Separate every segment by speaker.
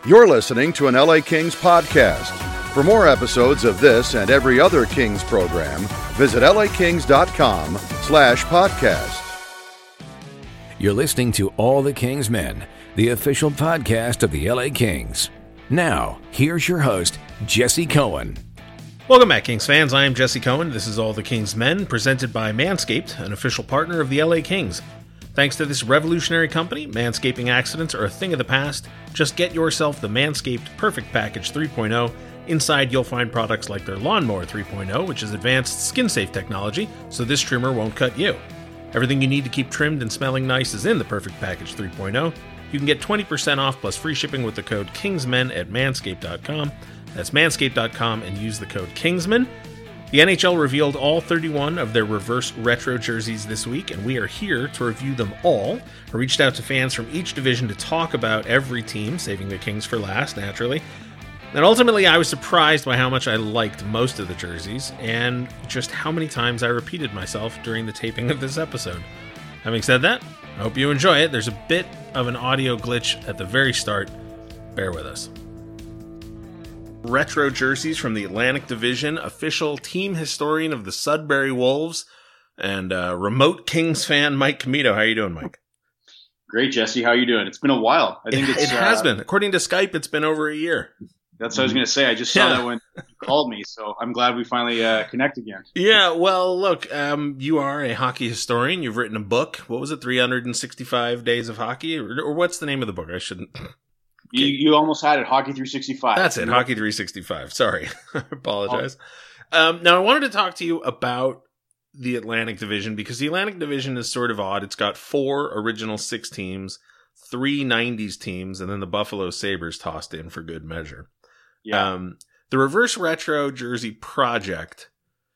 Speaker 1: You're listening to an LA Kings podcast. For more episodes of this and every other Kings program, visit lakings.com/podcast.
Speaker 2: You're listening to All the Kings Men, the official podcast of the LA Kings. Now, here's your host, Jesse Cohen.
Speaker 3: Welcome back, Kings fans. I am Jesse Cohen. This is All the Kings Men, presented by Manscaped, an official partner of the LA Kings. Thanks to this revolutionary company, manscaping accidents are a thing of the past. Just get yourself the Manscaped Perfect Package 3.0. Inside, you'll find products like their Lawnmower 3.0, which is advanced skin-safe technology, so this trimmer won't cut you. Everything you need to keep trimmed and smelling nice is in the Perfect Package 3.0. You can get 20% off plus free shipping with the code KINGSMEN at manscaped.com. That's manscaped.com and use the code KINGSMEN. The NHL revealed all 31 of their reverse retro jerseys this week, and we are here to review them all. I reached out to fans from each division to talk about every team, saving the Kings for last, naturally. And ultimately, I was surprised by how much I liked most of the jerseys, and just how many times I repeated myself during the taping of this episode. Having said that, I hope you enjoy it. There's a bit of an audio glitch at the very start. Bear with us. Retro jerseys from the Atlantic Division, official team historian of the Sudbury Wolves, and remote Kings fan, Mike Comito. How you doing, Mike?
Speaker 4: Great, Jesse. How you doing? It's been a while. I think
Speaker 3: it has been. According to Skype, it's been over a year.
Speaker 4: That's what I was going to say. I just saw that when you called me, so I'm glad we finally connect again.
Speaker 3: Yeah, well, look, you are a hockey historian. You've written a book. What was it, 365 Days of Hockey? Or what's the name of the book? I shouldn't...
Speaker 4: You almost had it, Hockey 365.
Speaker 3: That's it, Hockey 365. Sorry. I apologize. Now, I wanted to talk to you about the Atlantic Division, because the Atlantic Division is sort of odd. It's got 4 original 6 teams, 3 90s teams, and then the Buffalo Sabres tossed in for good measure.
Speaker 4: Yeah.
Speaker 3: The Reverse Retro Jersey Project,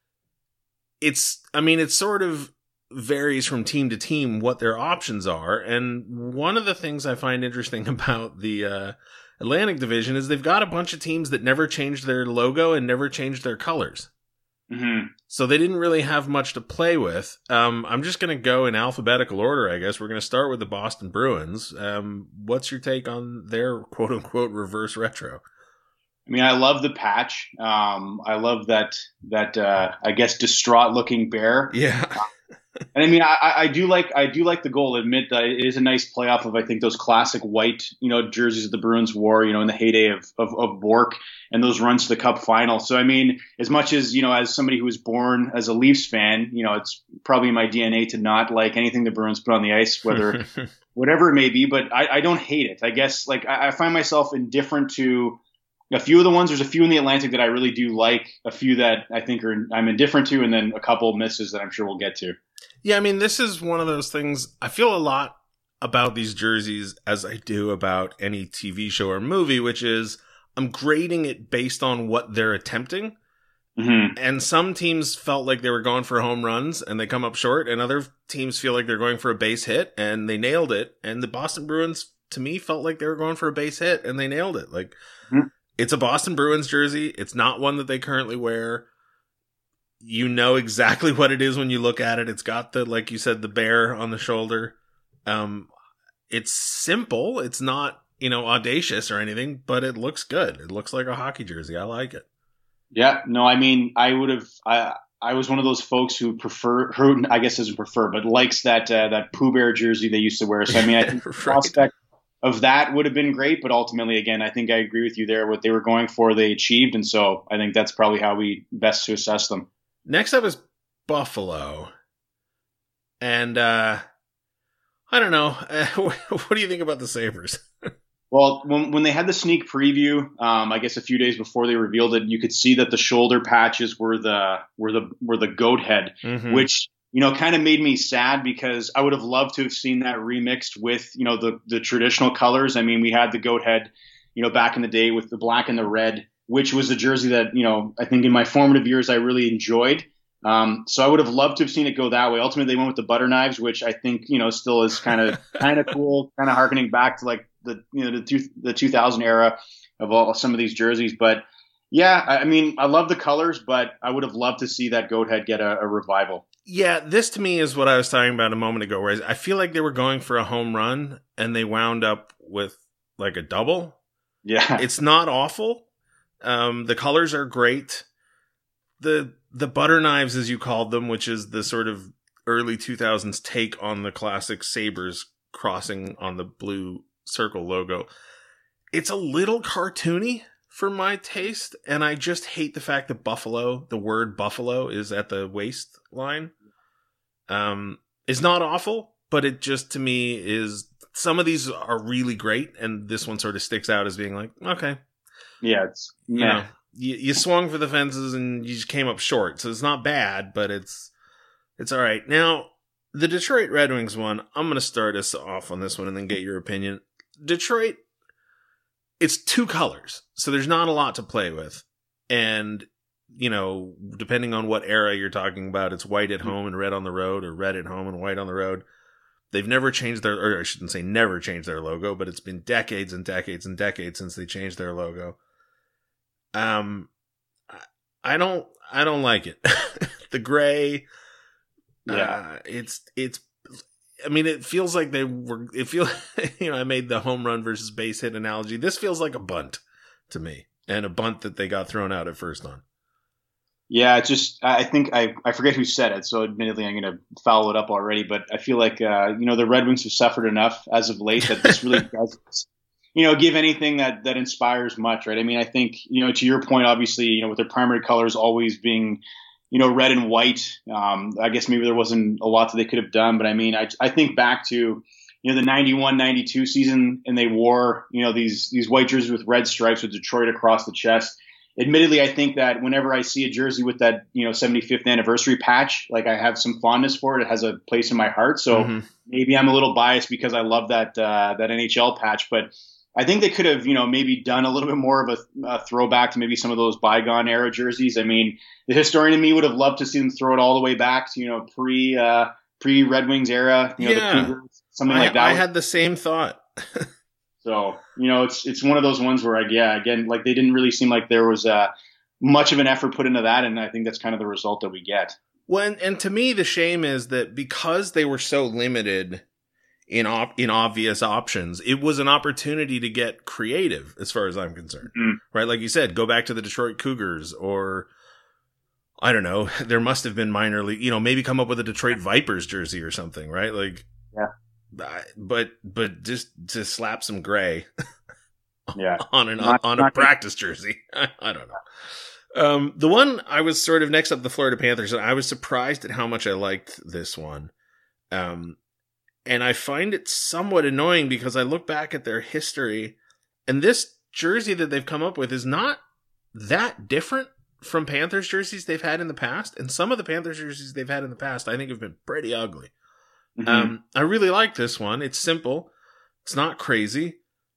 Speaker 3: it sort of varies from team to team what their options are, and one of the things I find interesting about the Atlantic Division is they've got a bunch of teams that never changed their logo and never changed their colors.
Speaker 4: Mm-hmm. So
Speaker 3: they didn't really have much to play with. I'm just going to go in alphabetical order, I guess. We're going to start with the Boston Bruins. What's your take on their quote-unquote reverse retro?
Speaker 4: I mean, I love the patch. I love that I guess distraught-looking bear.
Speaker 3: Yeah.
Speaker 4: And I mean, I do like the goal. Admit that it is a nice playoff of, I think, those classic white, jerseys that the Bruins wore, in the heyday of Bork and those runs to the Cup final. So, I mean, as much as, as somebody who was born as a Leafs fan, it's probably in my DNA to not like anything the Bruins put on the ice, whether whatever it may be. But I don't hate it. I guess, I find myself indifferent to a few of the ones. There's a few in the Atlantic that I really do like, a few that I think I'm indifferent to, and then a couple misses that I'm sure we'll get to.
Speaker 3: Yeah, I mean, this is one of those things. I feel a lot about these jerseys as I do about any TV show or movie, which is I'm grading it based on what they're attempting.
Speaker 4: Mm-hmm.
Speaker 3: And some teams felt like they were going for home runs and they come up short, and other teams feel like they're going for a base hit and they nailed it. And the Boston Bruins, to me, felt like they were going for a base hit and they nailed it. It's a Boston Bruins jersey. It's not one that they currently wear. You know exactly what it is when you look at it. It's got the, like you said, the bear on the shoulder. It's simple. It's not, audacious or anything, but it looks good. It looks like a hockey jersey. I like it.
Speaker 4: Yeah, no, I mean, I was one of those folks who I guess doesn't prefer, but likes that Pooh Bear jersey they used to wear. So, I mean, I think the prospect of that would have been great, but ultimately, again, I think I agree with you there. What they were going for, they achieved. And so I think that's probably how we best to assess them.
Speaker 3: Next up is Buffalo. And I don't know. What do you think about the Sabres?
Speaker 4: Well, when they had the sneak preview, I guess a few days before they revealed it, you could see that the shoulder patches were the goat head,
Speaker 3: mm-hmm.
Speaker 4: which kind of made me sad, because I would have loved to have seen that remixed with the traditional colors. I mean, we had the goat head, back in the day with the black and the red, which was a jersey that, I think in my formative years I really enjoyed. So I would have loved to have seen it go that way. Ultimately, they went with the butter knives, which I think, still is kind of cool, kind of harkening back to like the 2000 era of some of these jerseys. But yeah, I mean, I love the colors, but I would have loved to see that goat head get a revival.
Speaker 3: Yeah, this to me is what I was talking about a moment ago, where I feel like they were going for a home run and they wound up with like a double.
Speaker 4: Yeah.
Speaker 3: It's not awful. The colors are great. The butter knives, as you called them, which is the sort of early 2000s take on the classic Sabres crossing on the blue circle logo. It's a little cartoony for my taste, and I just hate the fact that the word buffalo is at the waistline. It's not awful, but it just, to me, is, some of these are really great, and this one sort of sticks out as being like, okay.
Speaker 4: Yeah, it's,
Speaker 3: you know, you swung for the fences and you just came up short, so it's not bad, but it's all right. Now, the Detroit Red Wings one, I'm going to start us off on this one and then get your opinion. Detroit, it's 2 colors, so there's not a lot to play with. And, you know, depending on what era you're talking about, it's white at home and red on the road, or red at home and white on the road. They've never changed or I shouldn't say never changed their logo, but it's been decades and decades and decades since they changed their logo. I don't like it. The gray, it's, I mean, it feels like I made the home run versus base hit analogy. This feels like a bunt to me, and a bunt that they got thrown out at first on.
Speaker 4: Yeah, it's just, I think, I forget who said it, so admittedly I'm going to foul it up already, but I feel like, the Red Wings have suffered enough as of late that this really doesn't, give anything that inspires much, right? I mean, I think, to your point, obviously, with their primary colors always being, red and white, I guess maybe there wasn't a lot that they could have done, but I mean, I think back to, the 91-92 season, and they wore, these white jerseys with red stripes with Detroit across the chest. Admittedly, I think that whenever I see a jersey with that, 75th anniversary patch, like, I have some fondness for it. It has a place in my heart. So maybe I'm a little biased because I love that NHL patch, but I think they could have, maybe done a little bit more of a throwback to maybe some of those bygone era jerseys. I mean, the historian in me would have loved to see them throw it all the way back to, pre Red Wings era, the Cougars, something like that.
Speaker 3: I had the same thought.
Speaker 4: So, it's one of those ones where, again, like, they didn't really seem like there was much of an effort put into that, and I think that's kind of the result that we get.
Speaker 3: Well, and to me, the shame is that because they were so limited in obvious options, it was an opportunity to get creative, as far as I'm concerned. Right? Like you said, go back to the Detroit Cougars, or, I don't know, there must have been minor league, maybe come up with a Detroit Vipers jersey or something, right? Like,
Speaker 4: yeah.
Speaker 3: But just to slap some gray
Speaker 4: on
Speaker 3: a practice jersey. I don't know. The one I was sort of next up, the Florida Panthers, and I was surprised at how much I liked this one. And I find it somewhat annoying because I look back at their history, and this jersey that they've come up with is not that different from Panthers jerseys they've had in the past. And some of the Panthers jerseys they've had in the past, I think, have been pretty ugly. I really like this one. It's simple. It's not crazy.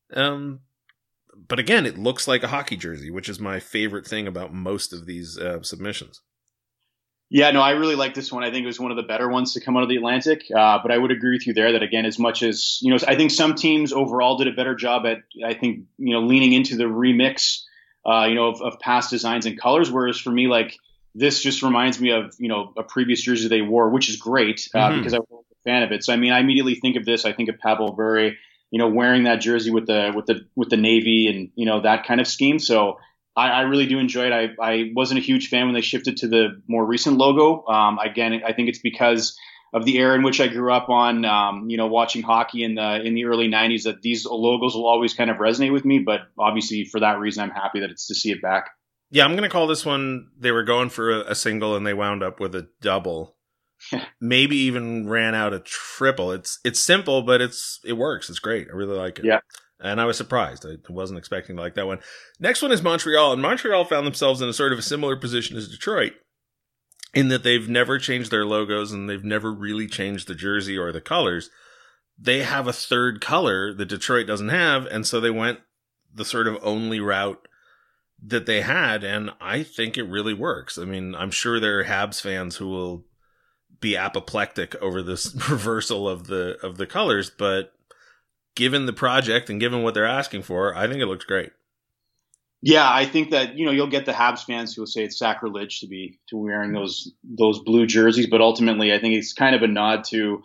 Speaker 3: But again, it looks like a hockey jersey, which is my favorite thing about most of these submissions.
Speaker 4: Yeah, no, I really like this one. I think it was one of the better ones to come out of the Atlantic. But I would agree with you there that, again, as much as, I think some teams overall did a better job at, I think, leaning into the remix, of past designs and colors. Whereas for me, like, this just reminds me of, a previous jersey they wore, which is great because I was a fan of it. So, I mean, I immediately think of this. I think of Pavel Bure, wearing that jersey with the navy and, that kind of scheme. So I really do enjoy it. I wasn't a huge fan when they shifted to the more recent logo. Again, I think it's because of the era in which I grew up on, watching hockey in the early 90s, that these logos will always kind of resonate with me. But obviously for that reason, I'm happy that it's to see it back.
Speaker 3: Yeah, I'm going to call this one, they were going for a single and they wound up with a double. Maybe even ran out a triple. It's simple, but it works. It's great. I really like it.
Speaker 4: Yeah.
Speaker 3: And I was surprised. I wasn't expecting to like that one. Next one is Montreal. And Montreal found themselves in a sort of a similar position as Detroit, in that they've never changed their logos and they've never really changed the jersey or the colors. They have a third color that Detroit doesn't have. And so they went the sort of only route that they had. And I think it really works. I mean, I'm sure there are Habs fans who will be apoplectic over this reversal of the colors, but given the project and given what they're asking for, I think it looks great.
Speaker 4: Yeah, I think that, you'll get the Habs fans who will say it's sacrilege to wearing those blue jerseys, but ultimately I think it's kind of a nod to,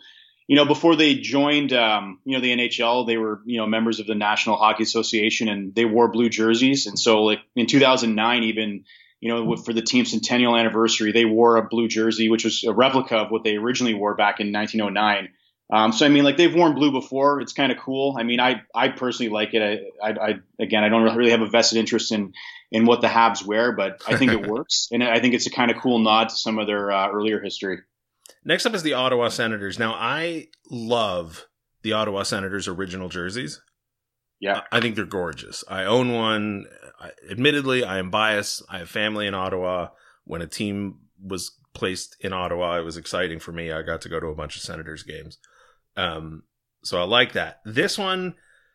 Speaker 4: before they joined, the NHL, they were, members of the National Hockey Association, and they wore blue jerseys. And so like in 2009, even, for the team's centennial anniversary, they wore a blue jersey, which was a replica of what they originally wore back in 1909. So, I mean, like they've worn blue before. It's kind of cool. I mean, I personally like it. I don't really have a vested interest in what the Habs wear, but I think it works. And I think it's a kind of cool nod to some of their earlier history.
Speaker 3: Next up is the Ottawa Senators. Now, I love the Ottawa Senators original jerseys.
Speaker 4: Yeah.
Speaker 3: I think they're gorgeous. I own one. Admittedly, I am biased. I have family in Ottawa. When a team was placed in Ottawa, it was exciting for me. I got to go to a bunch of Senators games. So I like that. This one,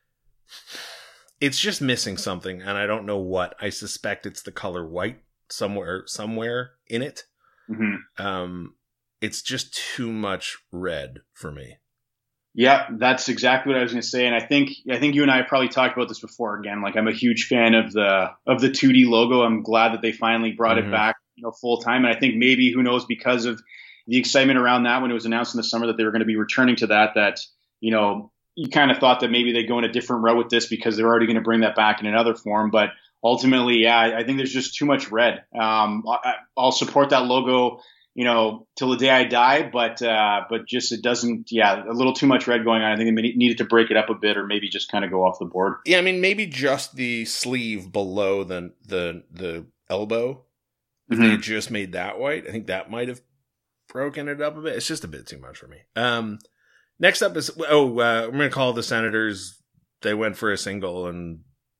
Speaker 3: it's just missing something, and I don't know what. I suspect it's the color white somewhere in it.
Speaker 4: Mm-hmm.
Speaker 3: It's just too much red for me.
Speaker 4: Yeah, that's exactly what I was going to say. And I think you and I have probably talked about this before. Again, like I'm a huge fan of the 2D logo. I'm glad that they finally brought it back, full time. And I think maybe, who knows, because of the excitement around that when it was announced in the summer that they were going to be returning to that, you kind of thought that maybe they go in a different route with this because they're already going to bring that back in another form. But ultimately, yeah, I think there's just too much red. I'll support that logo, till the day I die, but just it doesn't, a little too much red going on. I think they needed to break it up a bit, or maybe just kind of go off the board.
Speaker 3: Yeah, I mean, maybe just the sleeve below the elbow. If they had just made that white, I think that might have broken it up a bit. It's just a bit too much for me. Next up is, we're going to call the Senators. They went for a single, and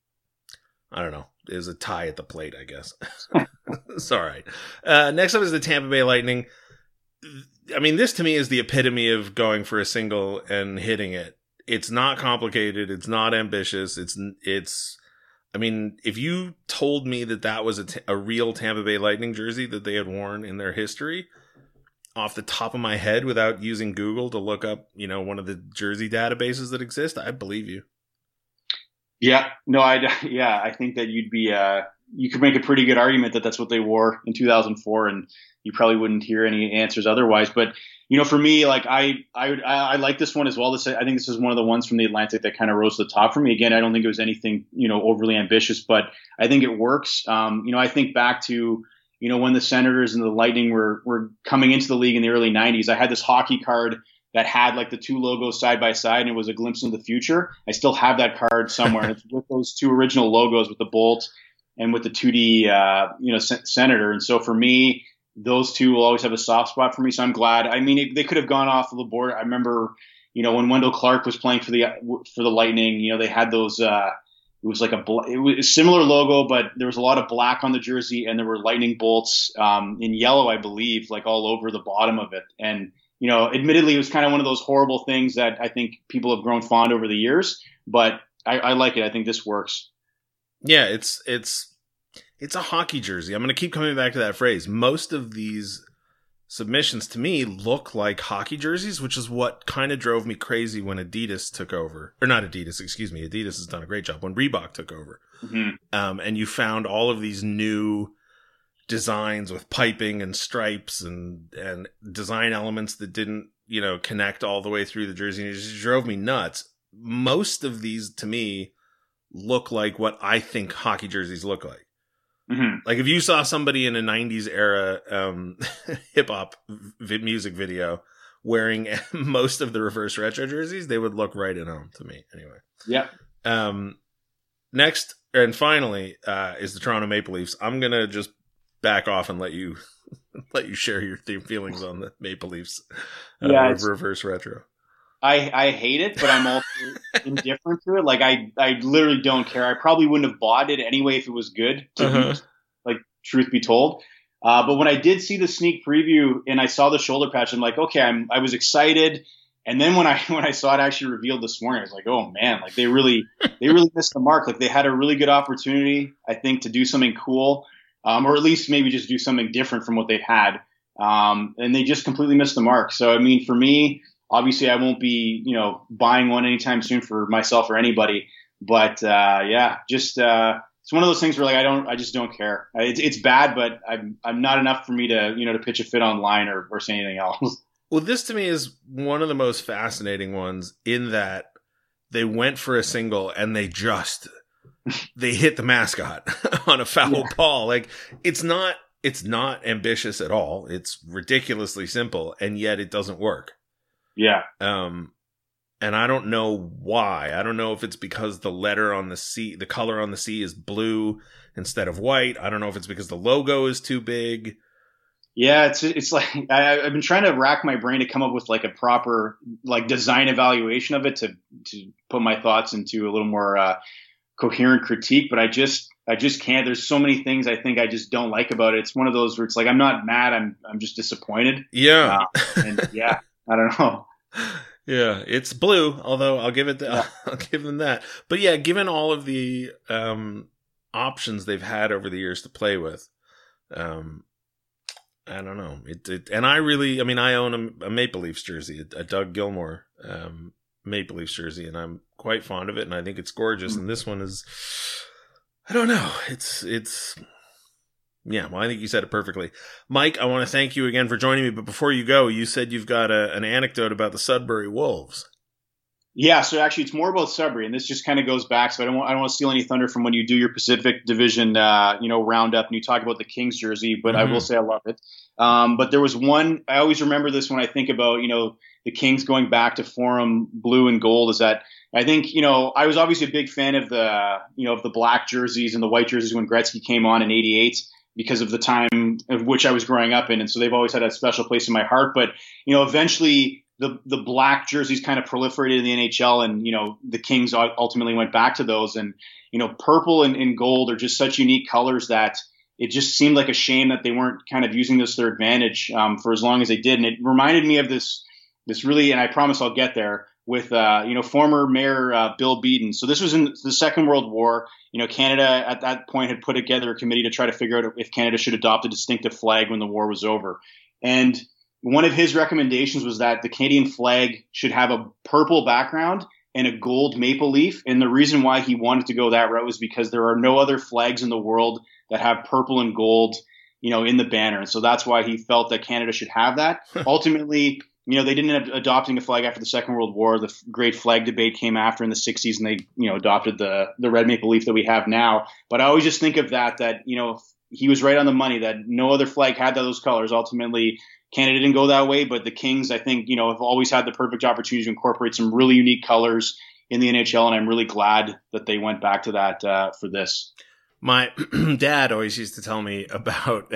Speaker 3: I don't know. It was a tie at the plate, I guess. It's all right. Next up is the Tampa Bay Lightning. I mean, this to me is the epitome of going for a single and hitting it. It's not complicated. It's not ambitious. I mean, if you told me that was a real Tampa Bay Lightning jersey that they had worn in their history, off the top of my head, without using Google to look up, one of the jersey databases that exist, I believe you.
Speaker 4: Yeah, no, I think that you could make a pretty good argument that that's what they wore in 2004, and you probably wouldn't hear any answers otherwise. But, for me, like I like this one as well. I think this is one of the ones from the Atlantic that kind of rose to the top for me. Again, I don't think it was anything, overly ambitious, but I think it works. I think back to, when the Senators and the Lightning were coming into the league in the early 90s, I had this hockey card that had like the two logos side by side, and it was a glimpse into the future. I still have that card somewhere. And it's with those two original logos, with the Bolt and with the 2D, Senator. And so for me, those two will always have a soft spot for me. So I'm glad. I mean, they could have gone off of the board. I remember, when Wendell Clark was playing for the Lightning, they had those. It was like it was a similar logo, but there was a lot of black on the jersey, and there were lightning bolts in yellow, I believe, like all over the bottom of it. And admittedly, it was kind of one of those horrible things that I think people have grown fond over the years. But I like it. I think this works.
Speaker 3: Yeah, it's a hockey jersey. I'm going to keep coming back to that phrase. Most of these submissions to me look like hockey jerseys, which is what kind of drove me crazy when Adidas took over. Or not Adidas, excuse me. Adidas has done a great job when Reebok took over. Mm-hmm. And you found all of these new designs with piping and stripes and design elements that didn't, connect all the way through the jersey. And it just drove me nuts. Most of these, to me, look like what I think hockey jerseys look like. Mm-hmm. Like if you saw somebody in a 90s era hip hop music video wearing most of the reverse retro jerseys, they would look right at home to me anyway.
Speaker 4: Yeah.
Speaker 3: Next and finally is the Toronto Maple Leafs. I'm going to just back off and let you share your feelings on the Maple Leafs reverse retro.
Speaker 4: I hate it, but I'm also indifferent to it. Like I literally don't care. I probably wouldn't have bought it anyway if it was good. Truth be told. But when I did see the sneak preview and I saw the shoulder patch, I'm like, okay, I was excited. And then when I saw it actually revealed this morning, I was like, oh man, like they really missed the mark. Like they had a really good opportunity, I think, to do something cool, or at least maybe just do something different from what they've had. And they just completely missed the mark. So I mean, for me, obviously, I won't be, buying one anytime soon for myself or anybody. But it's one of those things where like I just don't care. It's bad, but I'm not enough for me to to pitch a fit online or say anything else.
Speaker 3: Well, this to me is one of the most fascinating ones in that they went for a single and they hit the mascot on a foul ball. Like, it's not ambitious at all. It's ridiculously simple, and yet it doesn't work.
Speaker 4: Yeah.
Speaker 3: And I don't know why. I don't know if it's because the letter on the C, the color on the C is blue instead of white. I don't know if it's because the logo is too big.
Speaker 4: Yeah, it's like I've been trying to rack my brain to come up with like a proper like design evaluation of it to put my thoughts into a little more coherent critique, but I just can't. There's so many things I think I just don't like about it. It's one of those where it's like I'm not mad, I'm just disappointed.
Speaker 3: Yeah.
Speaker 4: And yeah, I don't know.
Speaker 3: Yeah, it's blue, although I'll give them that. But yeah, given all of the options they've had over the years to play with, I don't know. And I own a Maple Leafs jersey, a Doug Gilmour Maple Leafs jersey, and I'm quite fond of it, and I think it's gorgeous. Mm-hmm. And this one is, I don't know. Yeah, well, I think you said it perfectly. Mike, I want to thank you again for joining me, but before you go, you said you've got an anecdote about the Sudbury Wolves. Yeah,
Speaker 4: so actually it's more about Sudbury, and this just kind of goes back, so I don't want to steal any thunder from when you do your Pacific Division roundup and you talk about the Kings jersey, but I will say I love it. But there was one, I always remember this when I think about, the Kings going back to Forum blue and gold, is that I think, I was obviously a big fan of the black jerseys and the white jerseys when Gretzky came on in '88 because of the time of which I was growing up in. And so they've always had a special place in my heart. But, eventually the black jerseys kind of proliferated in the NHL, and, the Kings ultimately went back to those. And, purple and gold are just such unique colors that it just seemed like a shame that they weren't kind of using this to their advantage for as long as they did. And it reminded me of this really, and I promise I'll get there, with, former Mayor Bill Beaton. So this was in the Second World War. Canada at that point had put together a committee to try to figure out if Canada should adopt a distinctive flag when the war was over. And one of his recommendations was that the Canadian flag should have a purple background and a gold maple leaf. And the reason why he wanted to go that route was because there are no other flags in the world that have purple and gold, in the banner. And so that's why he felt that Canada should have that. Ultimately, they didn't end up adopting a flag after the Second World War. The great flag debate came after in the 60s, and they, adopted the red maple leaf that we have now. But I always just think of that he was right on the money, that no other flag had those colors. Ultimately, Canada didn't go that way, but the Kings, I think, have always had the perfect opportunity to incorporate some really unique colors in the NHL, and I'm really glad that they went back to that for this. My dad always used to tell me about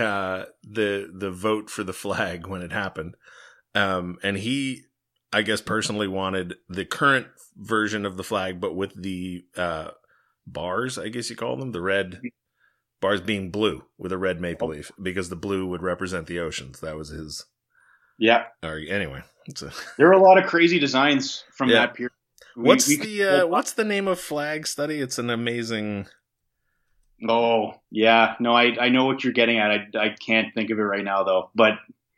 Speaker 4: the vote for the flag when it happened. And he, I guess, personally wanted the current version of the flag, but with the bars, I guess you call them, the red bars being blue with a red maple leaf, because the blue would represent the oceans. That was his. Yeah. Anyway, there are a lot of crazy designs from that period.
Speaker 3: What's the name of flag study? It's an amazing.
Speaker 4: Oh yeah, no, I know what you're getting at. I can't think of it right now though, but.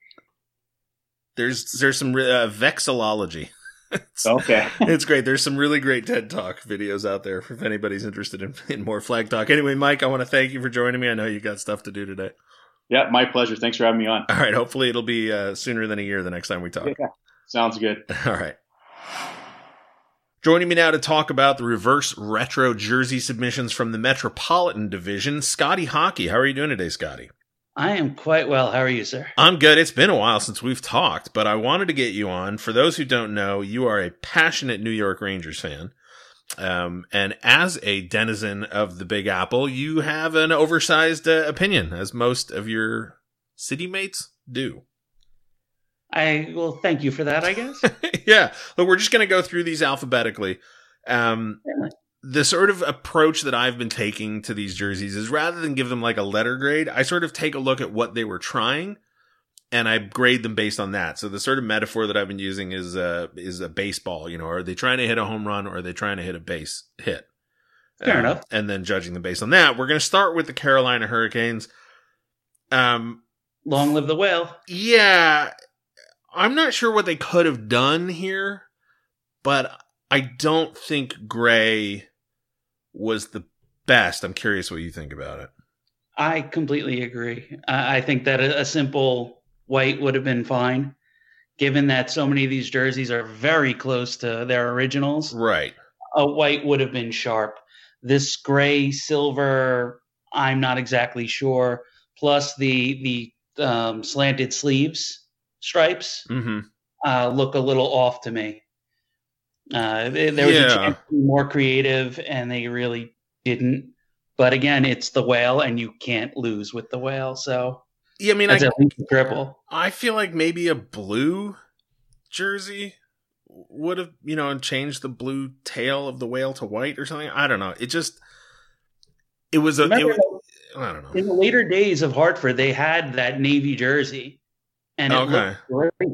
Speaker 3: There's some vexillology.
Speaker 4: Okay.
Speaker 3: It's great. There's some really great TED Talk videos out there if anybody's interested in more flag talk. Anyway, Mike, I want to thank you for joining me. I know you got stuff to do today.
Speaker 4: Yeah, my pleasure. Thanks for having me on.
Speaker 3: All right. Hopefully it'll be sooner than a year the next time we talk.
Speaker 4: Yeah. Sounds good.
Speaker 3: All right. Joining me now to talk about the reverse retro jersey submissions from the Metropolitan Division, Scotty Hockey. How are you doing today, Scotty?
Speaker 5: I am quite well. How are you, sir?
Speaker 3: I'm good. It's been a while since we've talked, but I wanted to get you on. For those who don't know, you are a passionate New York Rangers fan. And as a denizen of the Big Apple, you have an oversized opinion, as most of your city mates do.
Speaker 5: Well, thank you for that, I guess.
Speaker 3: Yeah. Look, we're just going to go through these alphabetically. The sort of approach that I've been taking to these jerseys is, rather than give them like a letter grade, I sort of take a look at what they were trying and I grade them based on that. So the sort of metaphor that I've been using is a baseball. Are they trying to hit a home run, or are they trying to hit a base hit?
Speaker 5: Fair enough.
Speaker 3: And then judging them based on that. We're going to start with the Carolina Hurricanes.
Speaker 5: Long live the whale.
Speaker 3: Yeah. I'm not sure what they could have done here, but I don't think gray was the best. I'm curious what you think about it.
Speaker 5: I completely agree. I think that a simple white would have been fine. given that so many of these jerseys are very close to their originals.
Speaker 3: Right.
Speaker 5: A white would have been sharp. This gray, silver, I'm not exactly sure. Plus the slanted sleeves stripes look a little off to me. There was a chance to be more creative, and they really didn't. But again, it's the whale, and you can't lose with the whale. So
Speaker 3: yeah, I mean,
Speaker 5: that's at least a triple.
Speaker 3: I feel like maybe a blue jersey would have, changed the blue tail of the whale to white or something. I don't know. I don't know.
Speaker 5: In the later days of Hartford, they had that navy jersey, and it looked great.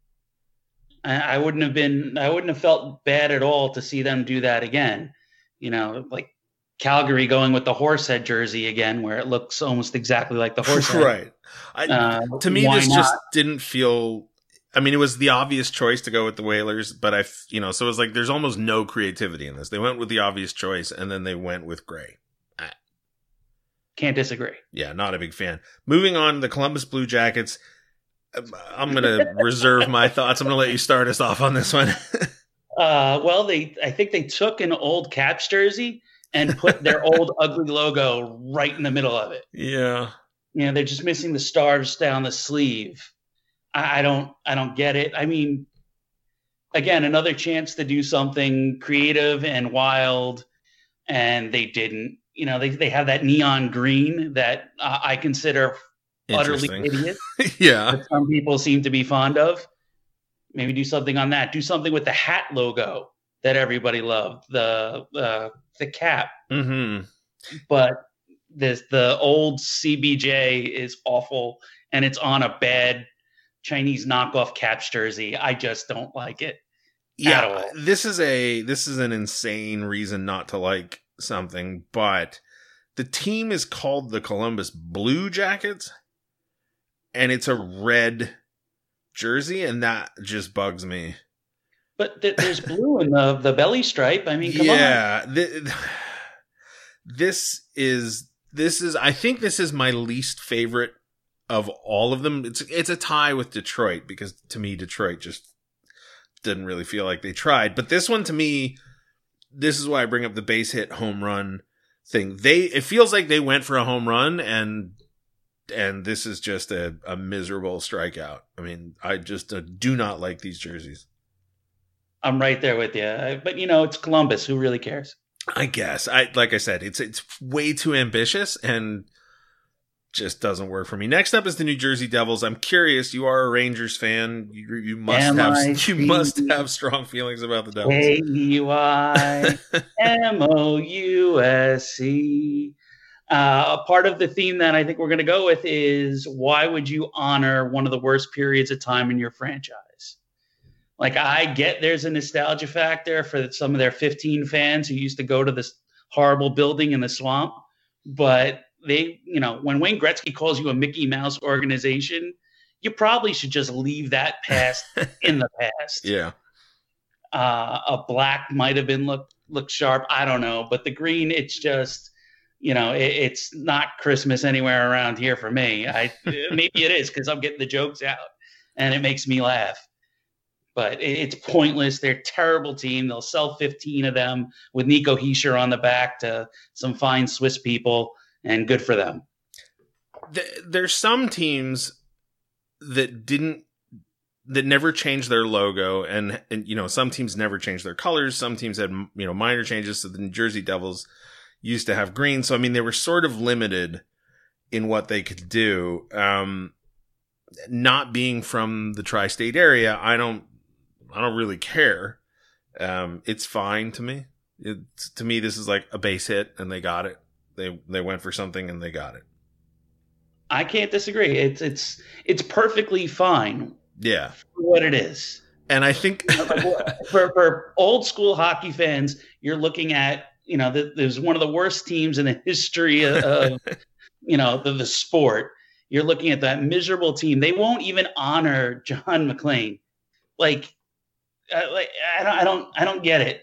Speaker 5: I wouldn't have felt bad at all to see them do that again. Like Calgary going with the horsehead jersey again, where it looks almost exactly like the horsehead.
Speaker 3: Right. To me, this just didn't feel. I mean, it was the obvious choice to go with the Whalers, but so it was like there's almost no creativity in this. They went with the obvious choice, and then they went with gray.
Speaker 5: Can't disagree.
Speaker 3: Yeah, not a big fan. Moving on, the Columbus Blue Jackets. I'm going to reserve my thoughts. I'm going to let you start us off on this one.
Speaker 5: Well, I think they took an old Caps jersey and put their old ugly logo right in the middle of it.
Speaker 3: Yeah.
Speaker 5: They're just missing the stars down the sleeve. I don't get it. I mean, again, another chance to do something creative and wild, and they didn't. They have that neon green that I consider utterly idiot.
Speaker 3: Yeah.
Speaker 5: That some people seem to be fond of. Maybe do something on that. Do something with the hat logo that everybody loved. The cap.
Speaker 3: Mm-hmm.
Speaker 5: But the old CBJ is awful, and it's on a bad Chinese knockoff Caps jersey. I just don't like it.
Speaker 3: Yeah.
Speaker 5: At all.
Speaker 3: This is an insane reason not to like something, but the team is called the Columbus Blue Jackets, and it's a red jersey, and that just bugs me.
Speaker 5: But there's blue in the belly stripe. I mean, come on.
Speaker 3: Yeah, this is. I think this is my least favorite of all of them. It's a tie with Detroit, because to me Detroit just didn't really feel like they tried. But this one, to me, this is why I bring up the base hit home run thing. It feels like they went for a home run, and this is just a miserable strikeout. I mean, I just do not like these jerseys.
Speaker 5: I'm right there with you. But it's Columbus. Who really cares?
Speaker 3: I guess. Like I said, it's way too ambitious and just doesn't work for me. Next up is the New Jersey Devils. I'm curious. You are a Rangers fan. You must have strong feelings about the Devils.
Speaker 5: AEYMOUSC. Part of the theme that I think we're going to go with is, why would you honor one of the worst periods of time in your franchise? Like, I get there's a nostalgia factor for some of their 15 fans who used to go to this horrible building in the swamp, but when Wayne Gretzky calls you a Mickey Mouse organization, you probably should just leave that past in the past.
Speaker 3: Yeah.
Speaker 5: A black might have been look sharp. I don't know, but the green, it's just, it's not Christmas anywhere around here for me. Maybe it is, because I'm getting the jokes out and it makes me laugh. But it's pointless. They're a terrible team. They'll sell 15 of them with Nico Hischier on the back to some fine Swiss people, and good for them.
Speaker 3: There's some teams that never changed their logo, and some teams never changed their colors. Some teams had minor changes. So the New Jersey Devils used to have green. So I mean, they were sort of limited in what they could do. Not being from the tri-state area, I don't really care. It's fine to me. To me, this is like a base hit, and they got it. They went for something, and they got it.
Speaker 5: I can't disagree. It's perfectly fine.
Speaker 3: Yeah,
Speaker 5: for what it is. And I think for old school hockey fans, you're looking at there's one of the worst teams in the history of the sport. You're looking at that miserable team. They won't even honor John McClain. I don't get it.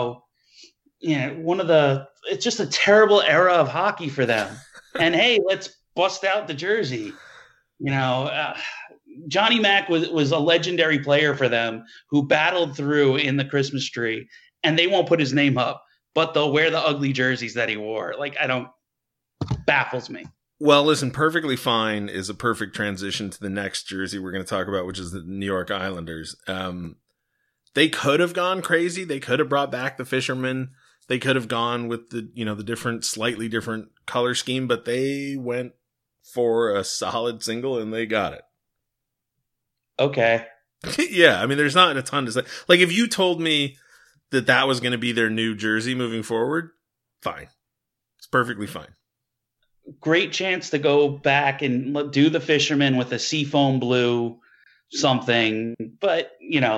Speaker 5: It's just a terrible era of hockey for them. And hey, let's bust out the jersey. Johnny Mac was a legendary player for them who battled through in the Christmas tree, and they won't put his name up, but they'll wear the ugly jerseys that he wore. Like, baffles me.
Speaker 3: Well, listen, perfectly fine is a perfect transition to the next jersey we're going to talk about, which is the New York Islanders. They could have gone crazy. They could have brought back the fishermen. They could have gone with the slightly different color scheme, but they went for a solid single and they got it.
Speaker 5: Okay.
Speaker 3: Yeah, I mean, there's not a ton to say. Like, if you told me that was going to be their new jersey moving forward, fine. It's perfectly fine.
Speaker 5: Great chance to go back and do the fisherman with a seafoam blue something. But,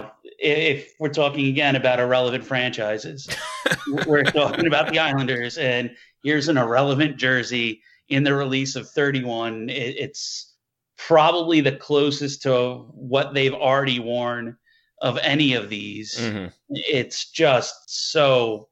Speaker 5: if we're talking again about irrelevant franchises, we're talking about the Islanders, and here's an irrelevant jersey in the release of 31. It's probably the closest to what they've already worn of any of these. Mm-hmm. It's just so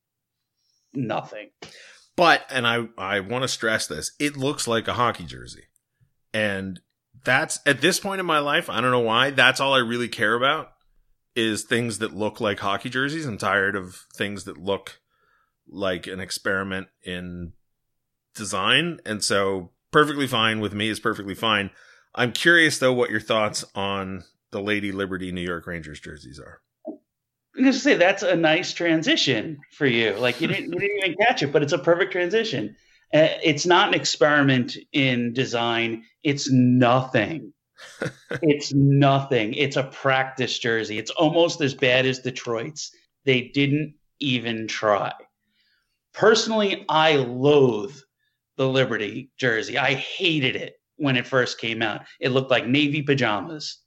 Speaker 5: nothing.
Speaker 3: But, and I want to stress this, it looks like a hockey jersey. And that's, at this point in my life, I don't know why, that's all I really care about, is things that look like hockey jerseys. I'm tired of things that look like an experiment in design. And so perfectly fine with me is perfectly fine. I'm curious, though, what your thoughts on the Lady Liberty New York Rangers jerseys are.
Speaker 5: I'm going to say that's a nice transition for you. Like, you didn't even catch it, but it's a perfect transition. It's not an experiment in design. It's nothing. It's nothing. It's a practice jersey. It's almost as bad as Detroit's. They didn't even try. Personally, I loathe the Liberty jersey. I hated it when it first came out. It looked like Navy pajamas.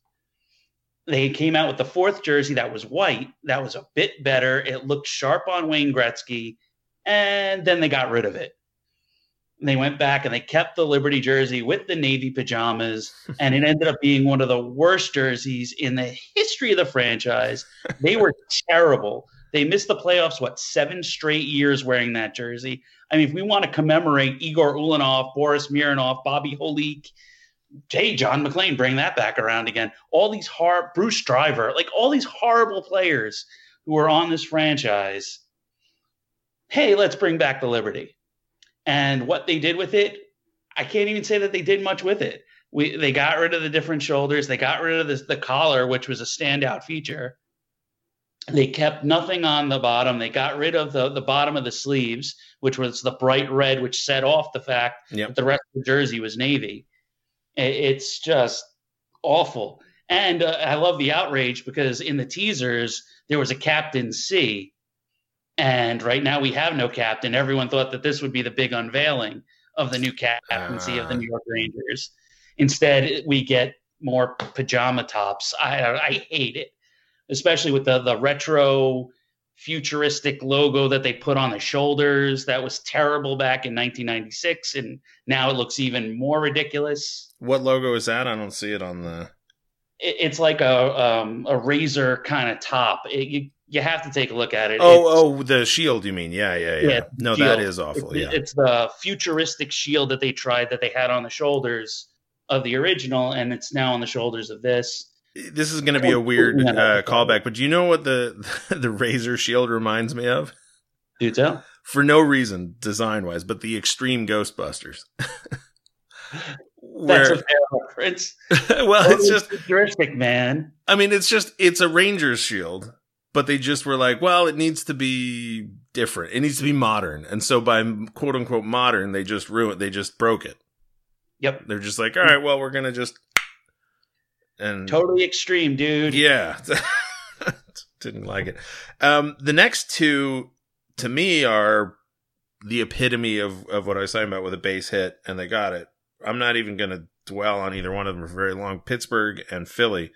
Speaker 5: They came out with the fourth jersey that was white. That was a bit better. It looked sharp on Wayne Gretzky. And then they got rid of it. They went back and they kept the Liberty jersey with the Navy pajamas. And it ended up being one of the worst jerseys in the history of the franchise. They were terrible. They missed the playoffs, 7 straight years wearing that jersey. I mean, if we want to commemorate Igor Ulanov, Boris Mironov, Bobby Holik, hey, John McClain, bring that back around again. All these Bruce Driver, like all these horrible players who are on this franchise. Hey, let's bring back the Liberty. And what they did with it, I can't even say that they did much with it. They got rid of the different shoulders. They got rid of the collar, which was a standout feature. They kept nothing on the bottom. They got rid of the bottom of the sleeves, which was the bright red, which set off the fact that the rest of the jersey was navy. It's just awful. And I love the outrage because in the teasers, there was a Captain C. And right now we have no captain. Everyone thought that this would be the big unveiling of the new captaincy of the New York Rangers. Instead, we get more pajama tops. I hate it, especially with the retro futuristic logo that they put on the shoulders. That was terrible back in 1996, and now it looks even more ridiculous.
Speaker 3: What logo is that? I don't see it on the...
Speaker 5: It's like a razor kind of top. You have to take a look at it.
Speaker 3: The shield, you mean? Yeah. No,
Speaker 5: shield.
Speaker 3: That is awful.
Speaker 5: It's the futuristic shield that they had on the shoulders of the original, and it's now on the shoulders of this.
Speaker 3: This is going to be a weird callback, but do you know what the razor shield reminds me of?
Speaker 5: Do tell.
Speaker 3: For no reason, design-wise, but the Extreme Ghostbusters.
Speaker 5: That's a fair reference.
Speaker 3: Well, it's just
Speaker 5: futuristic, man.
Speaker 3: I mean, it's a Rangers shield, but they just were like, well, it needs to be different. It needs to be modern. And so by quote unquote modern, they just broke it.
Speaker 5: Yep.
Speaker 3: They're just like, all right, well, we're going to just. And
Speaker 5: totally extreme, dude.
Speaker 3: Yeah. Didn't like it. The next two, to me, are the epitome of what I was talking about with a base hit, and they got it. I'm not even going to dwell on either one of them for very long. Pittsburgh and Philly.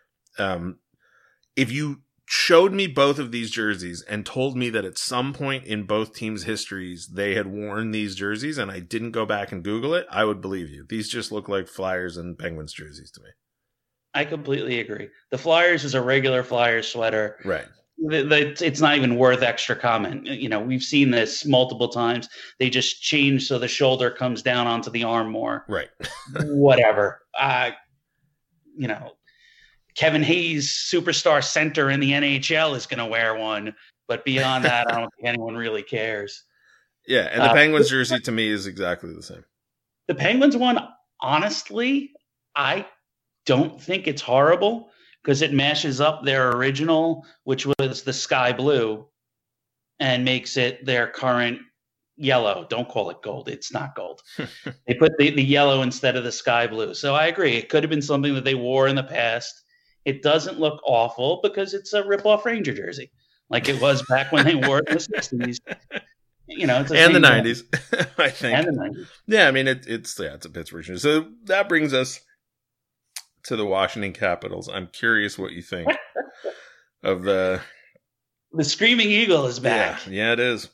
Speaker 3: If you showed me both of these jerseys and told me that at some point in both teams' histories they had worn these jerseys and I didn't go back and Google it, I would believe you. These just look like Flyers and Penguins jerseys to me.
Speaker 5: I completely agree. The Flyers is a regular Flyers sweater.
Speaker 3: Right.
Speaker 5: It's not even worth extra comment. You know, we've seen this multiple times. They just change so the shoulder comes down onto the arm more.
Speaker 3: Right.
Speaker 5: Whatever. Kevin Hayes, superstar center in the NHL, is going to wear one. But beyond that, I don't think anyone really cares.
Speaker 3: Yeah, and the Penguins jersey to me is exactly the same.
Speaker 5: The Penguins one, honestly, I don't think it's horrible because it mashes up their original, which was the sky blue, and makes it their current yellow. Don't call it gold. It's not gold. They put the yellow instead of the sky blue. So I agree. It could have been something that they wore in the past. It doesn't look awful because it's a rip-off Ranger jersey like it was back when they wore it in the 60s. It's
Speaker 3: and the 90s, I think.
Speaker 5: And the 90s.
Speaker 3: Yeah, I mean, it's a Pittsburgh jersey. So that brings us to the Washington Capitals. I'm curious what you think of the
Speaker 5: Screaming Eagle is back.
Speaker 3: Yeah, it is.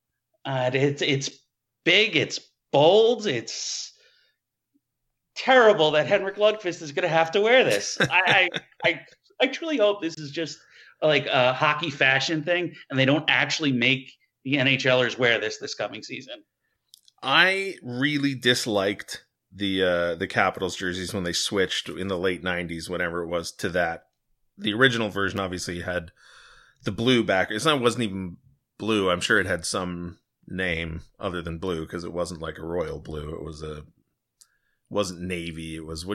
Speaker 5: It's big, it's bold, it's terrible that Henrik Lundqvist is going to have to wear this. I truly hope this is just like a hockey fashion thing, and they don't actually make the NHLers wear this coming season.
Speaker 3: I really disliked the Capitals jerseys when they switched in the late 90s, whenever it was, to that. The original version obviously had the blue back. It wasn't even blue. I'm sure it had some name other than blue because it wasn't like a royal blue. It wasn't navy. It was,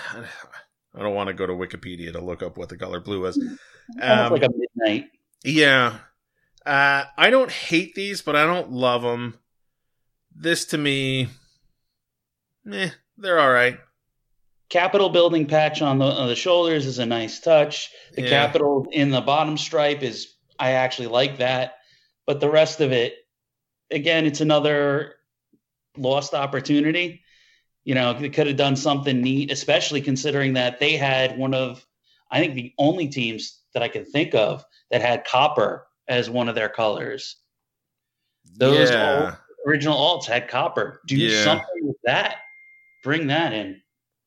Speaker 3: I don't want to go to Wikipedia to look up what the color blue was.
Speaker 5: Almost like a midnight.
Speaker 3: Yeah. I don't hate these, but I don't love them. This to me, they're all right.
Speaker 5: Capitol building patch on the shoulders is a nice touch. The Capitol in the bottom stripe I actually like that. But the rest of it, again, it's another lost opportunity. They could have done something neat, especially considering that they had one of, I think, the only teams that I can think of that had copper as one of their colors. Those original alts had copper. Do something with that. Bring that in.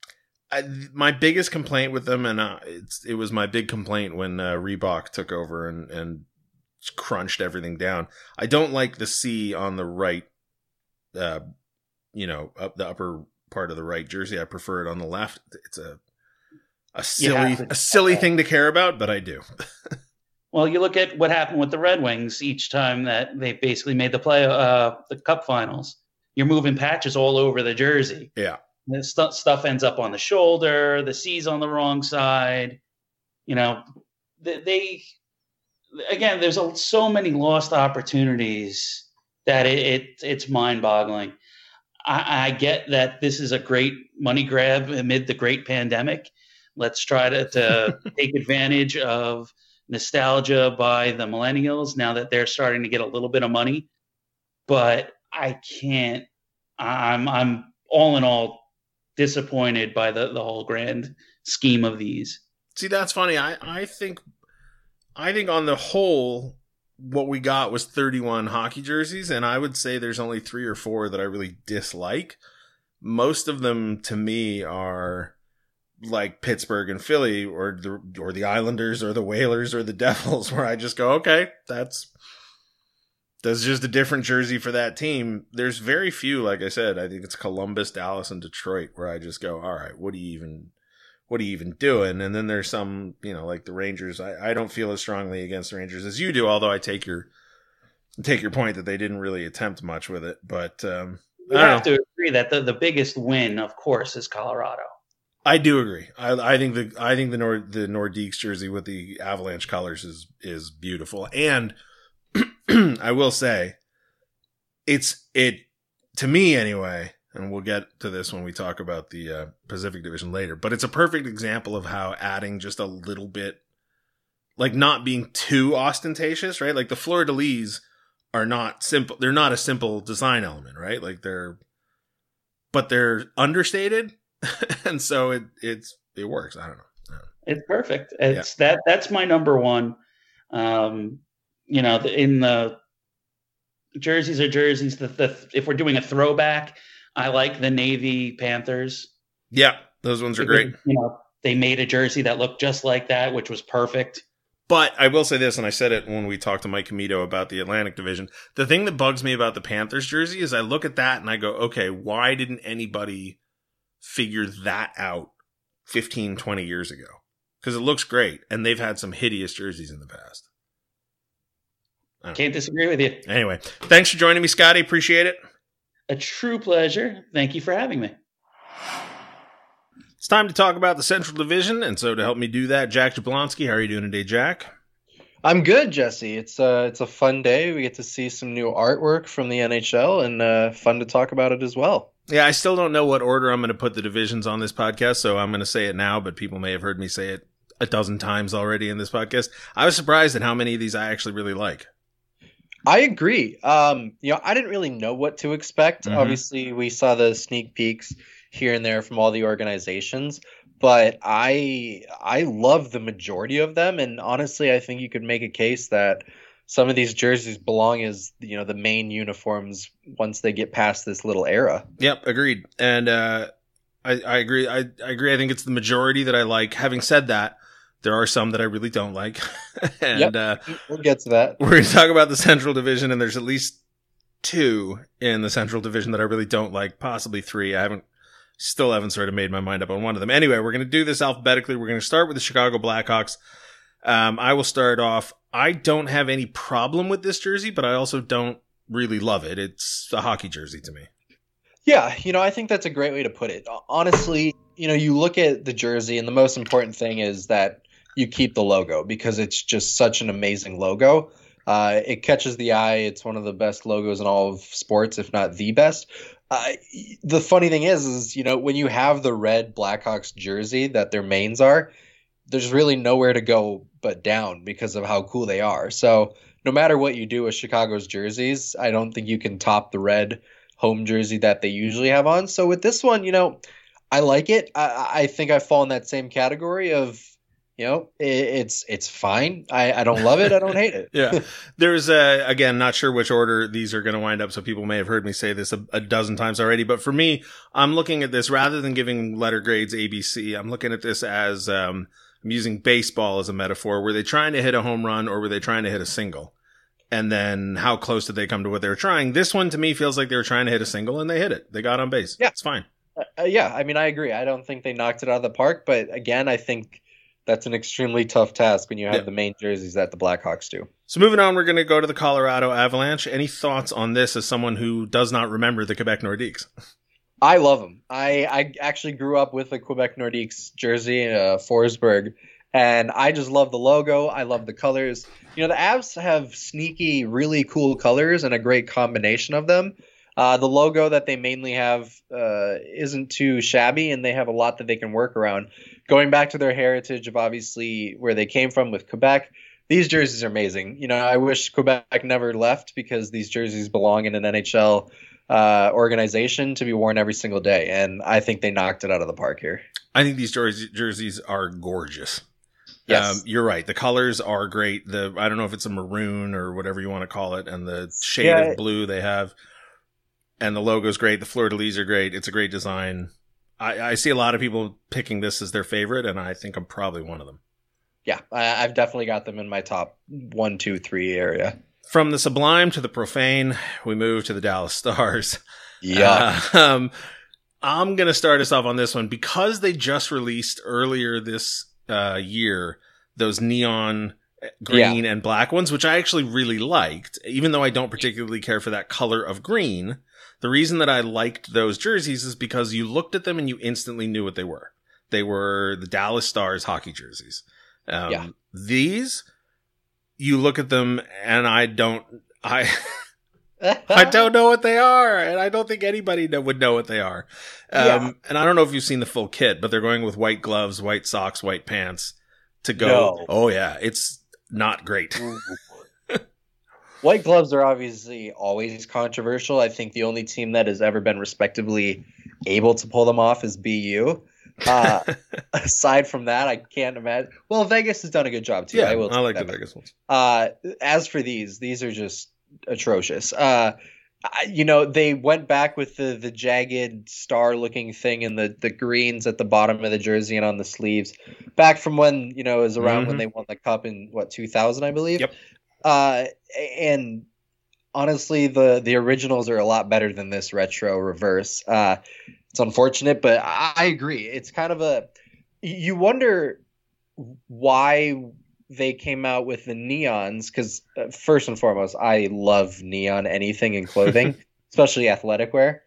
Speaker 3: My biggest complaint with them, and it was my big complaint when Reebok took over and crunched everything down. I don't like the C on the right, up the upper part of the right jersey. I prefer it on the left. It's a silly thing to care about, but I do.
Speaker 5: Well, you look at what happened with the Red Wings each time that they basically made the Cup Finals. You're moving patches all over the jersey.
Speaker 3: Yeah.
Speaker 5: The stuff ends up on the shoulder. The C's on the wrong side. There's so many lost opportunities that it's mind-boggling. I get that this is a great money grab amid the great pandemic. Let's try to take advantage of nostalgia by the millennials now that they're starting to get a little bit of money. But I can't. I'm all in all disappointed by the whole grand scheme of these.
Speaker 3: See, that's funny. I think on the whole, what we got was 31 hockey jerseys, and I would say there's only 3 or 4 that I really dislike. Most of them, to me, are like Pittsburgh and Philly, or the Islanders, or the Whalers, or the Devils, where I just go, okay, that's just a different jersey for that team. There's very few, like I said, I think it's Columbus, Dallas, and Detroit, where I just go, all right, what are you even doing? And then there's some, like the Rangers. I don't feel as strongly against the Rangers as you do, although I take your point that they didn't really attempt much with it. But
Speaker 5: you have to agree that the biggest win, of course, is Colorado.
Speaker 3: I do agree. I think the Nordiques jersey with the Avalanche colors is beautiful, and I will say, it to me anyway, and we'll get to this when we talk about the Pacific Division later, but it's a perfect example of how adding just a little bit, like not being too ostentatious, right? Like the fleur-de-lis are not simple. They're not a simple design element, right? Like they're understated. And so it works. I don't know.
Speaker 5: It's perfect. That's my number one. In the jerseys are jerseys. If we're doing a throwback, I like the Navy Panthers.
Speaker 3: Yeah, those ones are great.
Speaker 5: They made a jersey that looked just like that, which was perfect.
Speaker 3: But I will say this, and I said it when we talked to Mike Comito about the Atlantic Division. The thing that bugs me about the Panthers jersey is I look at that and I go, okay, why didn't anybody figure that out 15, 20 years ago. Because it looks great, and they've had some hideous jerseys in the past.
Speaker 5: Can't disagree with you.
Speaker 3: Anyway, thanks for joining me, Scotty. Appreciate it.
Speaker 5: A true pleasure. Thank you for having me.
Speaker 3: It's time to talk about the Central Division, and so to help me do that, Jack Jablonski. How are you doing today, Jack?
Speaker 6: I'm good, Jesse. It's a fun day. We get to see some new artwork from the NHL, and fun to talk about it as well.
Speaker 3: Yeah, I still don't know what order I'm going to put the divisions on this podcast, so I'm going to say it now, but people may have heard me say it a dozen times already in this podcast. I was surprised at how many of these I actually really like.
Speaker 6: I agree. I didn't really know what to expect.
Speaker 3: Mm-hmm.
Speaker 6: Obviously, we saw the sneak peeks here and there from all the organizations, but I love the majority of them, and honestly, I think you could make a case that some of these jerseys belong as the main uniforms once they get past this little era.
Speaker 3: Yep, agreed. And I agree. I agree. I think it's the majority that I like. Having said that, there are some that I really don't like. And
Speaker 6: we'll get to that.
Speaker 3: We're going to talk about the Central Division, and there's at least 2 in the Central Division that I really don't like, possibly 3. Still haven't sort of made my mind up on one of them. Anyway, we're going to do this alphabetically. We're going to start with the Chicago Blackhawks. I will start off. I don't have any problem with this jersey, but I also don't really love it. It's a hockey jersey to me.
Speaker 6: Yeah, I think that's a great way to put it. Honestly, you look at the jersey, and the most important thing is that you keep the logo because it's just such an amazing logo. It catches the eye. It's one of the best logos in all of sports, if not the best. The funny thing is when you have the red Blackhawks jersey that their mains are, there's really nowhere to go but down because of how cool they are. So no matter what you do with Chicago's jerseys, I don't think you can top the red home jersey that they usually have on. So with this one, I like it. I think I fall in that same category of, it's fine. I don't love it. I don't hate it.
Speaker 3: Yeah. There's again, not sure which order these are going to wind up. So people may have heard me say this a dozen times already, but for me, I'm looking at this rather than giving letter grades ABC. I'm looking at this as, I'm using baseball as a metaphor. Were they trying to hit a home run or were they trying to hit a single? And then how close did they come to what they were trying? This one to me feels like they were trying to hit a single and they hit it. They got on base. Yeah. It's fine.
Speaker 6: Yeah. I mean, I agree. I don't think they knocked it out of the park, but again, I think that's an extremely tough task when you have the main jerseys that the Blackhawks do.
Speaker 3: So moving on, we're going to go to the Colorado Avalanche. Any thoughts on this as someone who does not remember the Quebec Nordiques?
Speaker 6: I love them. I actually grew up with a Quebec Nordiques jersey in Forsberg, and I just love the logo. I love the colors. The Avs have sneaky, really cool colors and a great combination of them. The logo that they mainly have isn't too shabby, and they have a lot that they can work around. Going back to their heritage of obviously where they came from with Quebec, these jerseys are amazing. I wish Quebec never left because these jerseys belong in an NHL organization to be worn every single day, and I think they knocked it out of the park here.
Speaker 3: I think these jerseys are gorgeous.
Speaker 6: Yes.
Speaker 3: You're right. The colors are great. I don't know if it's a maroon or whatever you want to call it, and the shade of blue they have. And the logo's great. The fleur-de-lis are great. It's a great design. I see a lot of people picking this as their favorite, and I think I'm probably one of them.
Speaker 6: Yeah, I've definitely got them in my top 1, 2, 3 area.
Speaker 3: From the sublime to the profane, we move to the Dallas Stars.
Speaker 6: Yeah.
Speaker 3: I'm going to start us off on this one because they just released earlier this year those neon green and black ones, which I actually really liked, even though I don't particularly care for that color of green. The reason that I liked those jerseys is because you looked at them and you instantly knew what they were. They were the Dallas Stars hockey jerseys. These, you look at them and I don't know what they are, and I don't think anybody would know what they are. And I don't know if you've seen the full kit, but they're going with white gloves, white socks, white pants to go. No. Oh yeah, it's not great.
Speaker 6: White gloves are obviously always controversial. I think the only team that has ever been respectably able to pull them off is BU. Aside from that, I can't imagine. Well, Vegas has done a good job too.
Speaker 3: Yeah, I like the Vegas ones.
Speaker 6: As for these are just atrocious. They went back with the jagged star-looking thing and the greens at the bottom of the jersey and on the sleeves, back from when it was around when they won the cup in 2000, I believe.
Speaker 3: Yep.
Speaker 6: And honestly, the originals are a lot better than this retro reverse. It's unfortunate, but I agree. It's kind of You wonder why they came out with the neons, because first and foremost, I love neon anything in clothing, especially athletic wear.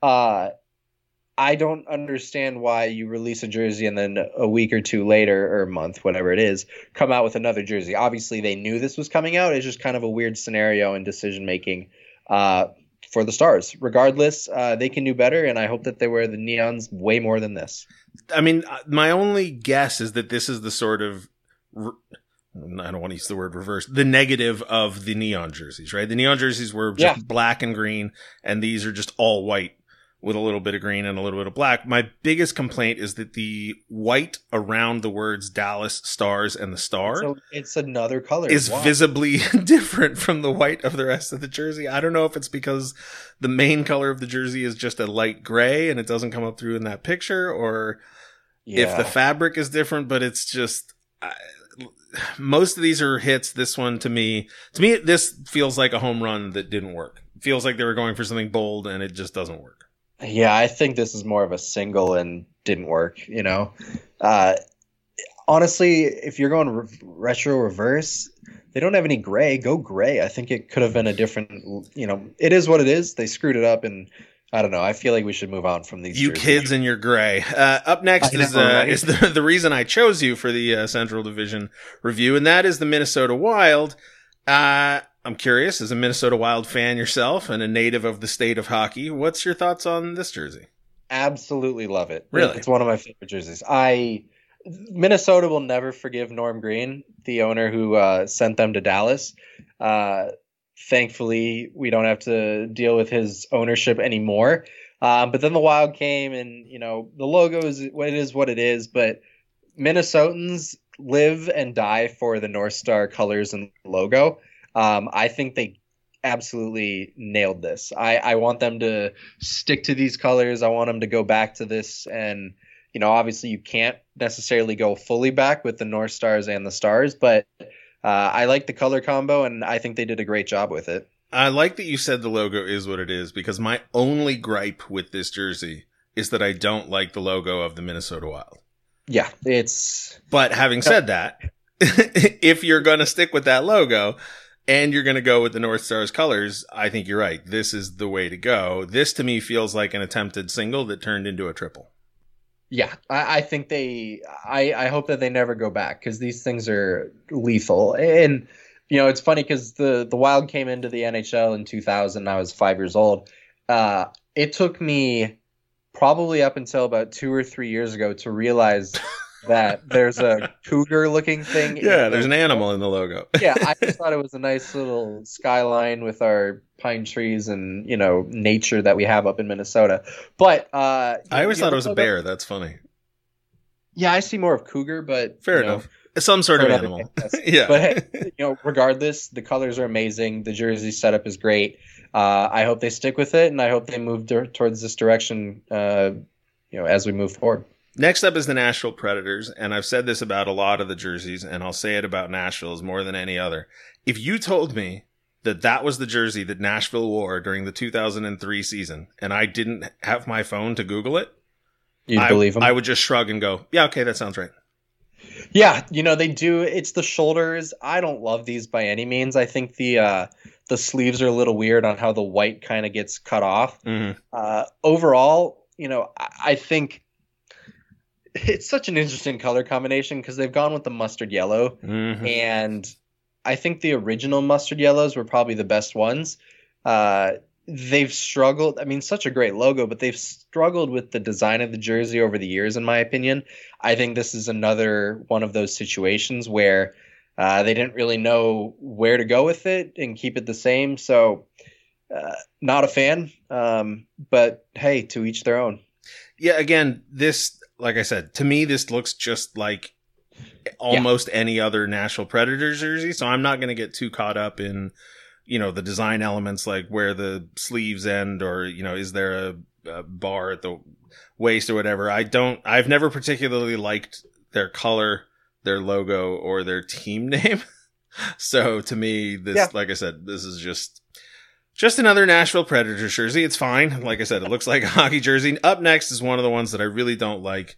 Speaker 6: I don't understand why you release a jersey and then a week or two later, or a month, whatever it is, come out with another jersey. Obviously, they knew this was coming out. It's just kind of a weird scenario in decision making for the Stars. Regardless, they can do better, and I hope that they wear the neons way more than this.
Speaker 3: I mean, my only guess is that this is the sort of, I don't want to use the word reverse, the negative of the neon jerseys, right? The neon jerseys were just black and green, and these are just all white with a little bit of green and a little bit of black. My biggest complaint is that the white around the words Dallas Stars and the star,
Speaker 6: so it's another color,
Speaker 3: is visibly different from the white of the rest of the jersey. I don't know if it's because the main color of the jersey is just a light gray and it doesn't come up through in that picture, or if the fabric is different, but it's just... most of these are hits. This one, to me, this feels like a home run that didn't work. It feels like they were going for something bold and it just doesn't work.
Speaker 6: Yeah, I think this is more of a single and didn't work, you know. Honestly, if you're going retro reverse, they don't have any gray. Go gray. I think it could have been a different, you know, it is what it is. They screwed it up, and I don't know. I feel like we should move on from these.
Speaker 3: You jerseys. Kids and your gray. Up next is the reason I chose you for the Central Division review, and that is the Minnesota Wild. I'm curious, as a Minnesota Wild fan yourself and a native of the state of hockey, what's your thoughts on this jersey?
Speaker 6: Absolutely love it.
Speaker 3: Really?
Speaker 6: It's one of my favorite jerseys. Minnesota will never forgive Norm Green, the owner who sent them to Dallas. Thankfully, we don't have to deal with his ownership anymore. But then the Wild came, and, you know, the logo is what it is, but Minnesotans live and die for the North Star colors and logo. I think they absolutely nailed this. I want them to stick to these colors. I want them to go back to this. And, you know, obviously you can't necessarily go fully back with the North Stars and the Stars, but I like the color combo, and I think they did a great job with it.
Speaker 3: I like that you said the logo is what it is, because my only gripe with this jersey is that I don't like the logo of the Minnesota Wild.
Speaker 6: Yeah,
Speaker 3: But having said that, if you're going to stick with that logo, and you're going to go with the North Stars colors, I think you're right. This is the way to go. This, to me, feels like an attempted single that turned into a triple.
Speaker 6: Yeah, I think I hope that they never go back, because these things are lethal. And, you know, it's funny because the Wild came into the NHL in 2000. I was 5 years old. It took me probably up until about 2 or 3 years ago to realize that there's a cougar looking thing.
Speaker 3: Yeah, there's an animal in the logo.
Speaker 6: Yeah, I just thought it was a nice little skyline with our pine trees and, you know, nature that we have up in Minnesota. But
Speaker 3: I always thought it was a bear. That's funny.
Speaker 6: Yeah, I see more of cougar, but
Speaker 3: fair enough. Some sort of animal. Yeah.
Speaker 6: But, you know, regardless, the colors are amazing. The jersey setup is great. I hope they stick with it, and I hope they move towards this direction, you know, as we move forward.
Speaker 3: Next up is the Nashville Predators, and I've said this about a lot of the jerseys, and I'll say it about Nashville's more than any other. If you told me that that was the jersey that Nashville wore during the 2003 season, and I didn't have my phone to Google it,
Speaker 6: you'd believe them?
Speaker 3: I would just shrug and go, yeah, okay, that sounds right.
Speaker 6: Yeah, you know, they do. It's the shoulders. I don't love these by any means. I think the sleeves are a little weird on how the white kind of gets cut off. Mm-hmm. Overall, you know, I think it's such an interesting color combination because they've gone with the mustard yellow. Mm-hmm. And I think the original mustard yellows were probably the best ones. They've struggled. I mean, such a great logo, but they've struggled with the design of the jersey over the years, in my opinion. I think this is another one of those situations where they didn't really know where to go with it and keep it the same. So not a fan, but hey, to each their own.
Speaker 3: Yeah, again, this, like I said, to me, this looks just like almost any other Nashville Predators jersey. So I'm not going to get too caught up in, you know, the design elements, like where the sleeves end, or, you know, is there a bar at the waist or whatever. I've never particularly liked their color, their logo, or their team name. So to me, this, like I said, this is just another Nashville Predators jersey. It's fine. Like I said, it looks like a hockey jersey. Up next is one of the ones that I really don't like,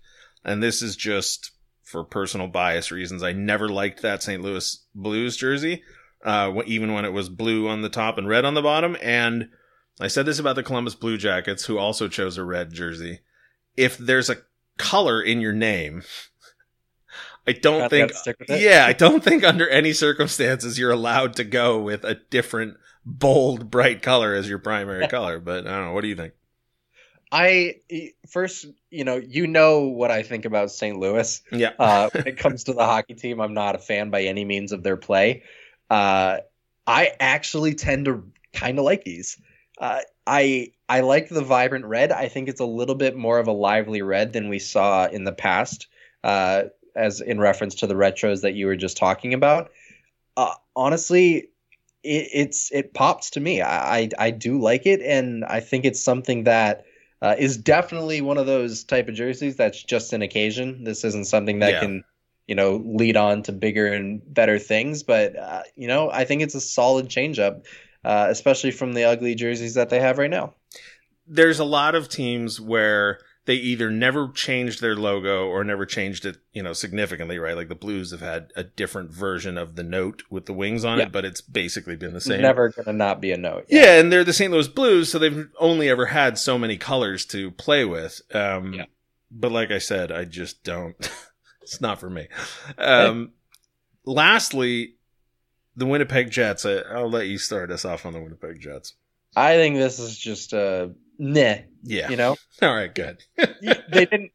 Speaker 3: and this is just for personal bias reasons. I never liked that St. Louis Blues jersey, even when it was blue on the top and red on the bottom. And I said this about the Columbus Blue Jackets, who also chose a red jersey. If there's a color in your name, I don't think under any circumstances you're allowed to go with a different bold, bright color as your primary color. But I don't know. What do you think?
Speaker 6: First, you know what I think about St. Louis.
Speaker 3: Yeah.
Speaker 6: When it comes to the hockey team, I'm not a fan by any means of their play. I actually tend to kind of like these. I like the vibrant red. I think it's a little bit more of a lively red than we saw in the past, as in reference to the retros that you were just talking about. Honestly, it pops to me. I do like it, and I think it's something that is definitely one of those type of jerseys that's just an occasion. This isn't something that can, lead on to bigger and better things. But, I think it's a solid changeup, especially from the ugly jerseys that they have right now.
Speaker 3: There's a lot of teams where they either never changed their logo or never changed it, significantly, right? Like the Blues have had a different version of the note with the wings on it, but it's basically been the same.
Speaker 6: Never going to not be a note.
Speaker 3: Yeah, and they're the St. Louis Blues, so they've only ever had so many colors to play with. But like I said, I just don't. It's not for me. Lastly, the Winnipeg Jets. I'll let you start us off on the Winnipeg Jets.
Speaker 6: I think this is just nah.
Speaker 3: Yeah. All right, good.
Speaker 6: They didn't.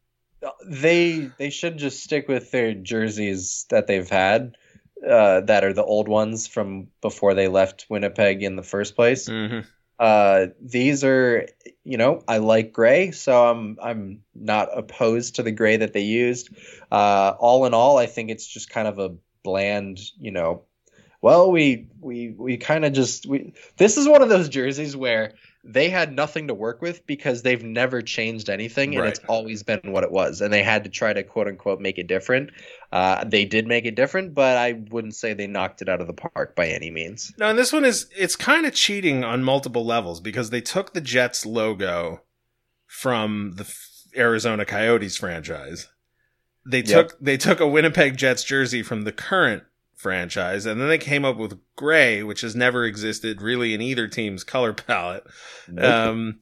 Speaker 6: They should just stick with their jerseys that they've had, that are the old ones from before they left Winnipeg in the first place.
Speaker 3: Mm-hmm.
Speaker 6: These are, I like gray, so I'm not opposed to the gray that they used. All in all, I think it's just kind of a bland, well, we kind of just this is one of those jerseys where they had nothing to work with because they've never changed anything, and it's always been what it was, and they had to try to quote unquote make it different. They did make it different, but I wouldn't say they knocked it out of the park by any means.
Speaker 3: No, and this one it's kind of cheating on multiple levels because they took the Jets logo from the Arizona Coyotes franchise. They took a Winnipeg Jets jersey from the current franchise, and then they came up with gray, which has never existed really in either team's color palette. Nope.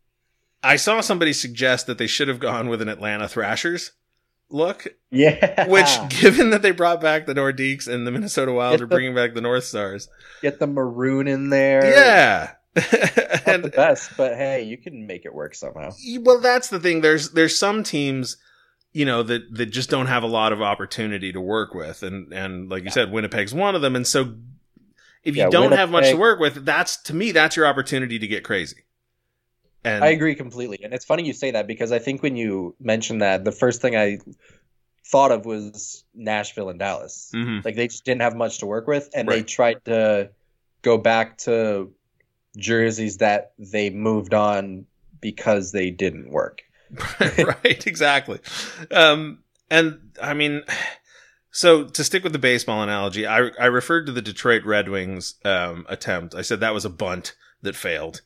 Speaker 3: I saw somebody suggest that they should have gone with an Atlanta Thrashers look.
Speaker 6: Yeah.
Speaker 3: Which, given that they brought back the Nordiques and the Minnesota Wild are bringing back the North Stars.
Speaker 6: Get the maroon in there.
Speaker 3: Yeah.
Speaker 6: Not the best, but hey, you can make it work somehow.
Speaker 3: Well, that's the thing. There's some teams that just don't have a lot of opportunity to work with. And like you said, Winnipeg's one of them. And so if you don't have much to work with, that's your opportunity to get crazy. And
Speaker 6: I agree completely. And it's funny you say that because I think when you mentioned that, the first thing I thought of was Nashville and Dallas.
Speaker 3: Mm-hmm.
Speaker 6: Like they just didn't have much to work with. And they tried to go back to jerseys that they moved on because they didn't work.
Speaker 3: Right, exactly. And I mean, so to stick with the baseball analogy, I referred to the Detroit Red Wings attempt. I said that was a bunt that failed.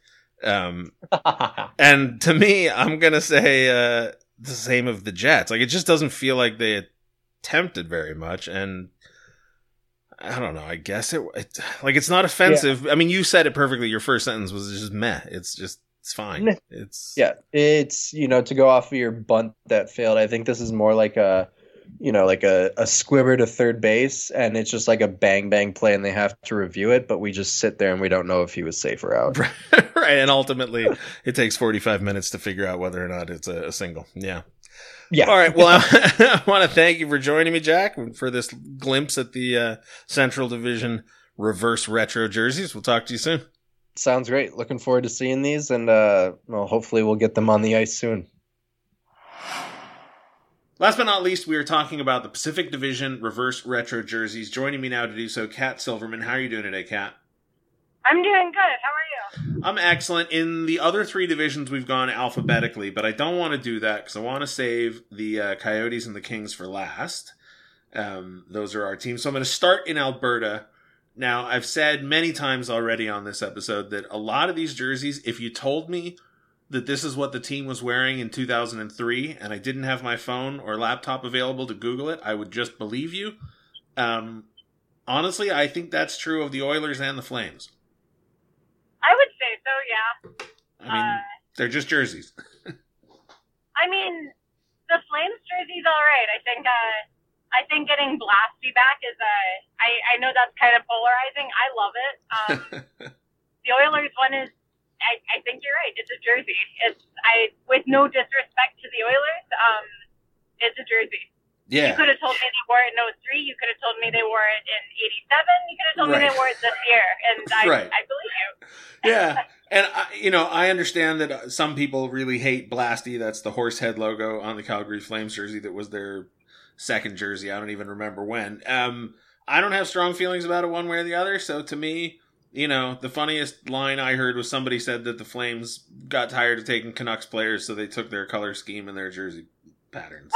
Speaker 3: And to me, I'm going to say the same of the Jets. Like, it just doesn't feel like they attempted very much. And I don't know. I guess it's not offensive. Yeah. I mean, you said it perfectly. Your first sentence was just meh. It's fine. It's
Speaker 6: to go off of your bunt that failed. I think this is more like a squibber to third base, and it's just like a bang bang play, and they have to review it. But we just sit there and we don't know if he was safe or out.
Speaker 3: Right, and ultimately, it takes 45 minutes to figure out whether or not it's a single. Yeah.
Speaker 6: Yeah.
Speaker 3: All right. Well, I want to thank you for joining me, Jack, for this glimpse at the Central Division reverse retro jerseys. We'll talk to you soon.
Speaker 6: Sounds great. Looking forward to seeing these, and hopefully we'll get them on the ice soon.
Speaker 3: Last but not least, we are talking about the Pacific Division reverse retro jerseys. Joining me now to do so, Kat Silverman. How are you doing today, Kat?
Speaker 7: I'm doing good. How are you?
Speaker 3: I'm excellent. In the other three divisions, we've gone alphabetically, but I don't want to do that because I want to save the Coyotes and the Kings for last. Those are our teams. So I'm going to start in Alberta. Now, I've said many times already on this episode that a lot of these jerseys, if you told me that this is what the team was wearing in 2003, and I didn't have my phone or laptop available to Google it, I would just believe you. Honestly, I think that's true of the Oilers and the Flames.
Speaker 7: I would say so, yeah.
Speaker 3: I mean, they're just jerseys.
Speaker 7: I mean, the Flames jersey's all right. I think getting Blasty back is I know that's kind of polarizing. I love it. The Oilers one is, I think you're right. It's a jersey. With no disrespect to the Oilers, it's a jersey.
Speaker 3: Yeah.
Speaker 7: You could have told me they wore it in 03. You could have told me they wore it in 87. You could have told me they wore it this year, and I believe you.
Speaker 3: Yeah, and I understand that some people really hate Blasty. That's the horse head logo on the Calgary Flames jersey that was their second jersey. I don't even remember when. I don't have strong feelings about it one way or the other. So to me, the funniest line I heard was somebody said that the Flames got tired of taking Canucks players, so they took their color scheme and their jersey patterns.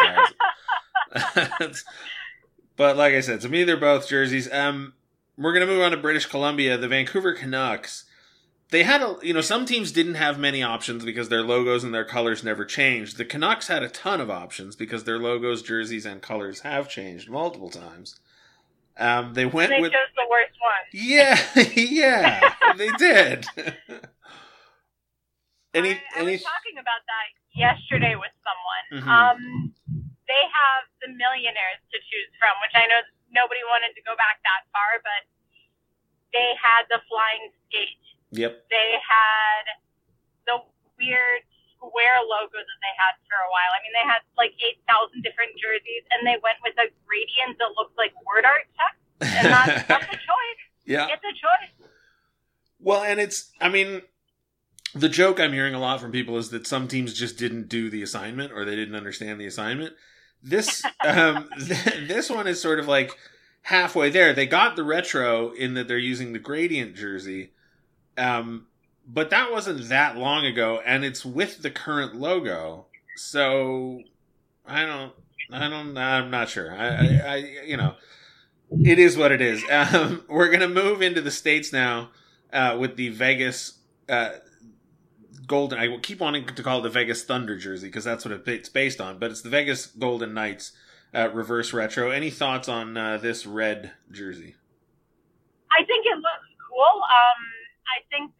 Speaker 3: But like I said, to me, they're both jerseys. We're going to move on to British Columbia. The Vancouver Canucks, they had some teams didn't have many options because their logos and their colors never changed. The Canucks had a ton of options because their logos, jerseys, and colors have changed multiple times. They chose
Speaker 7: the worst one.
Speaker 3: Yeah, yeah, they did.
Speaker 7: I was talking about that yesterday with someone.
Speaker 3: Mm-hmm.
Speaker 7: They have the millionaires to choose from, which I know nobody wanted to go back that far, but they had the flying skate.
Speaker 3: Yep.
Speaker 7: They had the weird square logo that they had for a while. I mean, they had like 8,000 different jerseys, and they went with a gradient that looked like word art text, and that's a choice.
Speaker 3: Yeah.
Speaker 7: It's a choice.
Speaker 3: Well, and the joke I'm hearing a lot from people is that some teams just didn't do the assignment or they didn't understand the assignment. This this one is sort of like halfway there. They got the retro in that they're using the gradient jersey, but that wasn't that long ago, and it's with the current logo. So I'm not sure. It is what it is. We're gonna move into the States now with the Vegas. Golden, I keep wanting to call it the Vegas Thunder jersey because that's what it's based on, but it's the Vegas Golden Knights reverse retro. Any thoughts on this red jersey?
Speaker 7: I think it looks cool. I think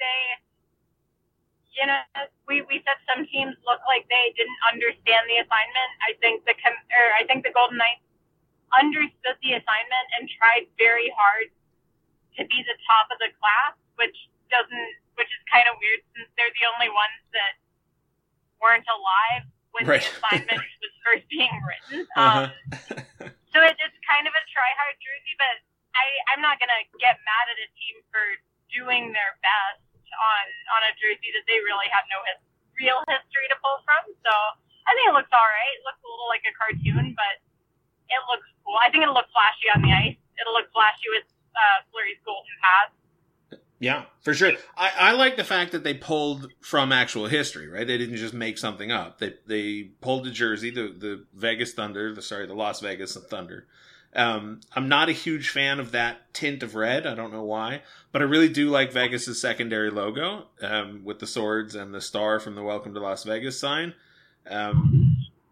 Speaker 7: we said some teams look like they didn't understand the assignment. I think the Golden Knights understood the assignment and tried very hard to be the top of the class, which is kind of weird since they're the only ones that weren't alive when the assignment was first being written. So it's kind of a try-hard jersey, but I'm not going to get mad at a team for doing their best on a jersey that they really have no real history to pull from. So I think it looks all right. It looks a little like a cartoon, but it looks cool. I think it'll look flashy on the ice. It'll look flashy with Fleury's golden pads.
Speaker 3: Yeah, for sure. I like the fact that they pulled from actual history, right? They didn't just make something up. They pulled the jersey, the Vegas Thunder, the Las Vegas Thunder. I'm not a huge fan of that tint of red. I don't know why, but I really do like Vegas's secondary logo with the swords and the star from the Welcome to Las Vegas sign. To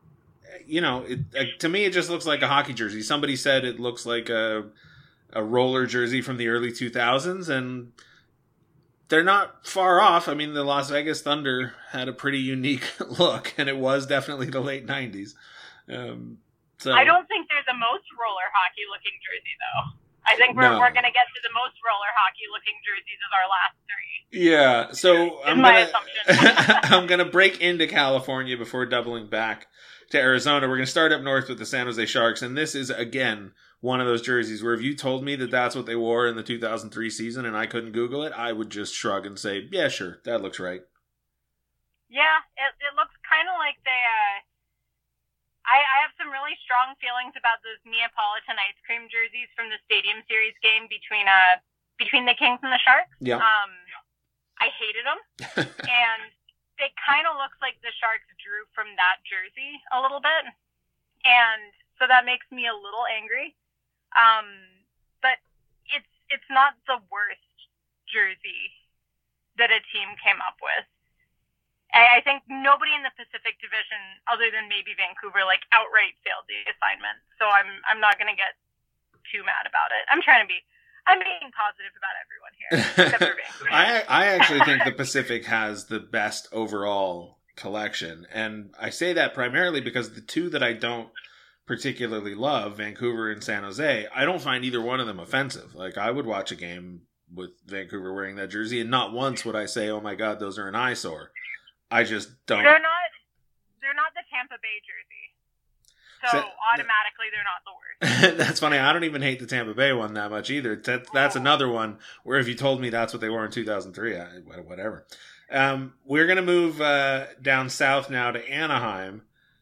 Speaker 3: me, it just looks like a hockey jersey. Somebody said it looks like a roller jersey from the early 2000s, and they're not far off. I mean, the Las Vegas Thunder had a pretty unique look, and it was definitely the late 90s. So
Speaker 7: I don't think they're the most roller hockey looking jersey, though. I think we're going to get to the most roller hockey looking jerseys as our last three.
Speaker 3: Yeah, so
Speaker 7: my assumption.
Speaker 3: I'm gonna break into California before doubling back to Arizona. We're gonna start up north with the San Jose Sharks, and this is again one of those jerseys where if you told me that that's what they wore in the 2003 season and I couldn't Google it, I would just shrug and say, yeah, sure, that looks right.
Speaker 7: Yeah, it looks kind of like they. I have some really strong feelings about those Neapolitan ice cream jerseys from the Stadium Series game between the Kings and the Sharks.
Speaker 3: Yeah.
Speaker 7: I hated them, and it kind of looks like the Sharks drew from that jersey a little bit, and so that makes me a little angry. But it's not the worst jersey that a team came up with. I think nobody in the Pacific Division, other than maybe Vancouver, like outright failed the assignment. So I'm not going to get too mad about it. I'm being positive about everyone here, except for Vancouver.
Speaker 3: I actually think the Pacific has the best overall collection, and I say that primarily because the two that I don't particularly love, Vancouver and San Jose, I don't find either one of them offensive. Like, I would watch a game with Vancouver wearing that jersey, and not once would I say, "Oh my God, those are an eyesore." I just don't.
Speaker 7: They're not the Tampa Bay jersey, so automatically they're not the worst.
Speaker 3: That's funny. I don't even hate the Tampa Bay one that much either. That's another one where if you told me that's what they were in 2003, whatever. We're gonna move down south now to Anaheim.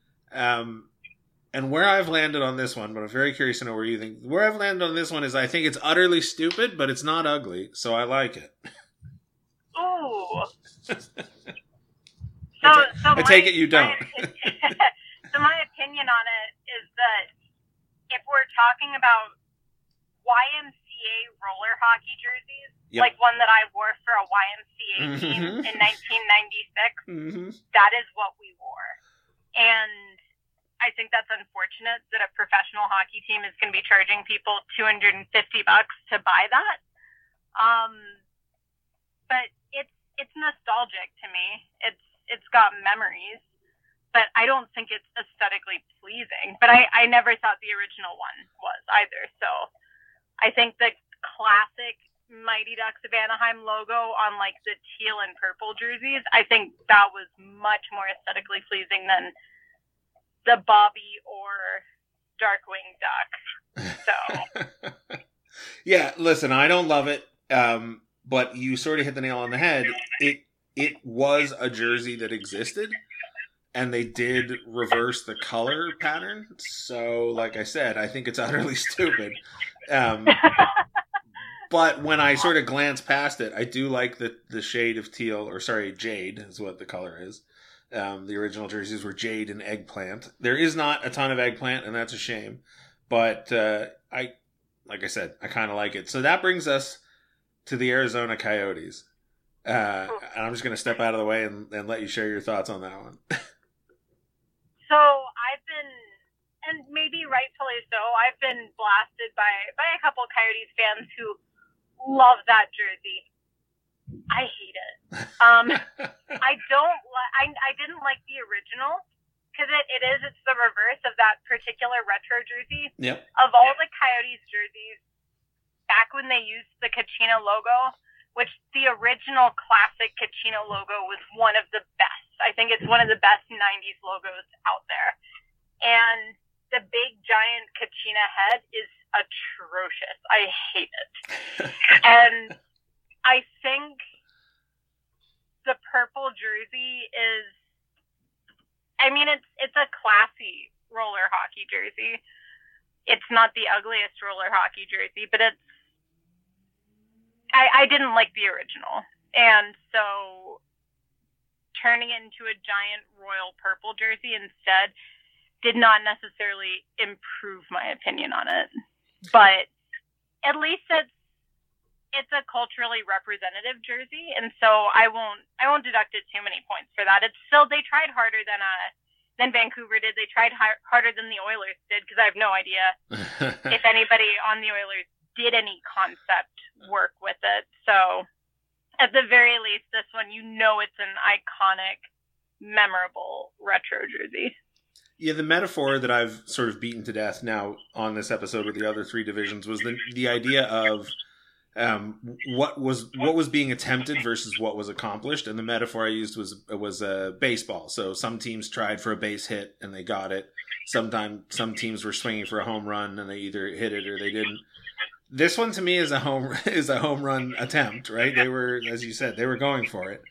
Speaker 3: And where I've landed on this one, but I'm very curious to know where you think. Where I've landed on this one is I think it's utterly stupid, but it's not ugly, so I like it.
Speaker 7: Ooh.
Speaker 3: I take it you don't.
Speaker 7: So my opinion on it is that if we're talking about YMCA roller hockey jerseys, like one that I wore for a YMCA team in 1996, that is what we wore. And I think that's unfortunate that a professional hockey team is going to be charging people $250 to buy that. But it's nostalgic to me. It's got memories, but I don't think it's aesthetically pleasing. But I never thought the original one was either. So I think the classic Mighty Ducks of Anaheim logo on like the teal and purple jerseys, I think that was much more aesthetically pleasing than the Bobby or Darkwing Duck. So
Speaker 3: yeah, listen, I don't love it, but you sort of hit the nail on the head. It was a jersey that existed, and they did reverse the color pattern. So, like I said, I think it's utterly stupid. But when I sort of glance past it, I do like the shade of teal, or sorry, jade is what the color is. The original jerseys were jade and eggplant. There is not a ton of eggplant, and that's a shame. But like I said, I kind of like it. So that brings us to the Arizona Coyotes. And I'm just going to step out of the way and let you share your thoughts on that one.
Speaker 7: So I've been, and maybe rightfully so, I've been blasted by a couple Coyotes fans who love that jersey. I hate it. I didn't like the original because it's the reverse of that particular retro jersey.
Speaker 3: Yep.
Speaker 7: Of all the Coyotes jerseys, back when they used the Kachina logo, which the original classic Kachina logo was one of the best. I think it's one of the best 90s logos out there. And the big giant Kachina head is atrocious. I hate it. And I think the purple jersey is, I mean, it's a classy roller hockey jersey. It's not the ugliest roller hockey jersey, but I didn't like the original. And so turning it into a giant royal purple jersey instead did not necessarily improve my opinion on it. But at least it's a culturally representative jersey, and so I won't deduct it too many points for that. It's still, they tried harder than Vancouver did. They tried harder than the Oilers did, because I have no idea if anybody on the Oilers did any concept work with it. So at the very least, this one, it's an iconic, memorable retro jersey.
Speaker 3: Yeah, the metaphor that I've sort of beaten to death now on this episode with the other three divisions was the idea of what was being attempted versus what was accomplished, and the metaphor I used was baseball. So some teams tried for a base hit and they got it. Sometimes some teams were swinging for a home run and they either hit it or they didn't. This one to me is a home run attempt, right? They were, as you said, they were going for it.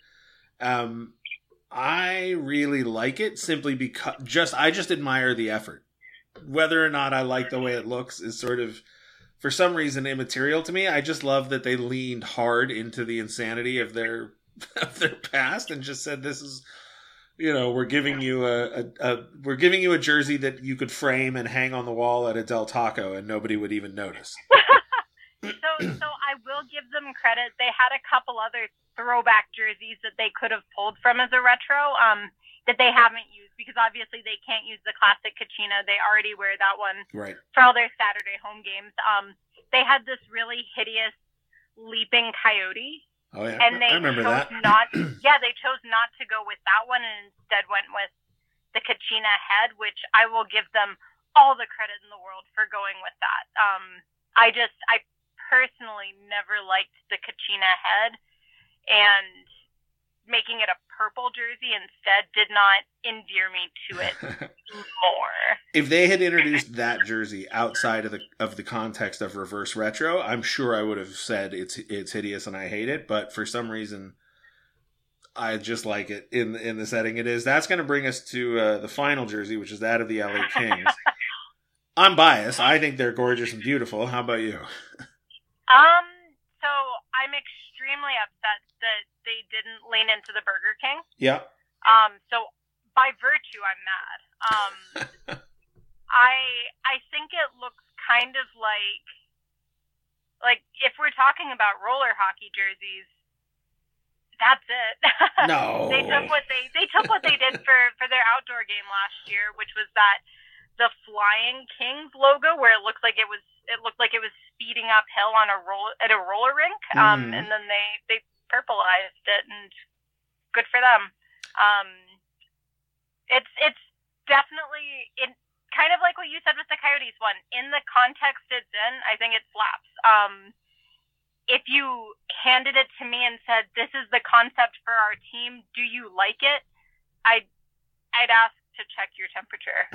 Speaker 3: I really like it simply because I just admire the effort. Whether or not I like the way it looks is sort of, for some reason, immaterial to me. I just love that they leaned hard into the insanity of their past and just said, "This is, we're giving you a jersey that you could frame and hang on the wall at a Del Taco and nobody would even notice."
Speaker 7: So I will give them them credit. They had a couple other throwback jerseys that they could have pulled from as a retro that they haven't used, because obviously they can't use the classic Kachina. They already wear that one for all their Saturday home games. They had this really hideous leaping coyote.
Speaker 3: Oh yeah,
Speaker 7: and
Speaker 3: I remember that.
Speaker 7: They chose not to go with that one and instead went with the Kachina head, which I will give them all the credit in the world for going with that. I personally never liked the Kachina head, and making it a purple jersey instead did not endear me to it more.
Speaker 3: If they had introduced that jersey outside of the context of reverse retro, I'm sure I would have said it's hideous and I hate it. But for some reason, I just like it in the setting it is. That's going to bring us to the final jersey, which is that of the LA Kings. I'm biased. I think they're gorgeous and beautiful. How about you?
Speaker 7: So I'm extremely upset that they didn't lean into the Burger King.
Speaker 3: Yeah.
Speaker 7: So by virtue, I'm mad. I think it looks kind of like if we're talking about roller hockey jerseys, that's it.
Speaker 3: No.
Speaker 7: They took what they did for their outdoor game last year, which was the Flying Kings logo, where it looked like it was speeding uphill at a roller rink, and then they purpleized it, and good for them. It's definitely kind of like what you said with the Coyotes one. In the context it's in, I think it slaps. If you handed it to me and said, "This is the concept for our team, do you like it?" I'd ask to check your temperature.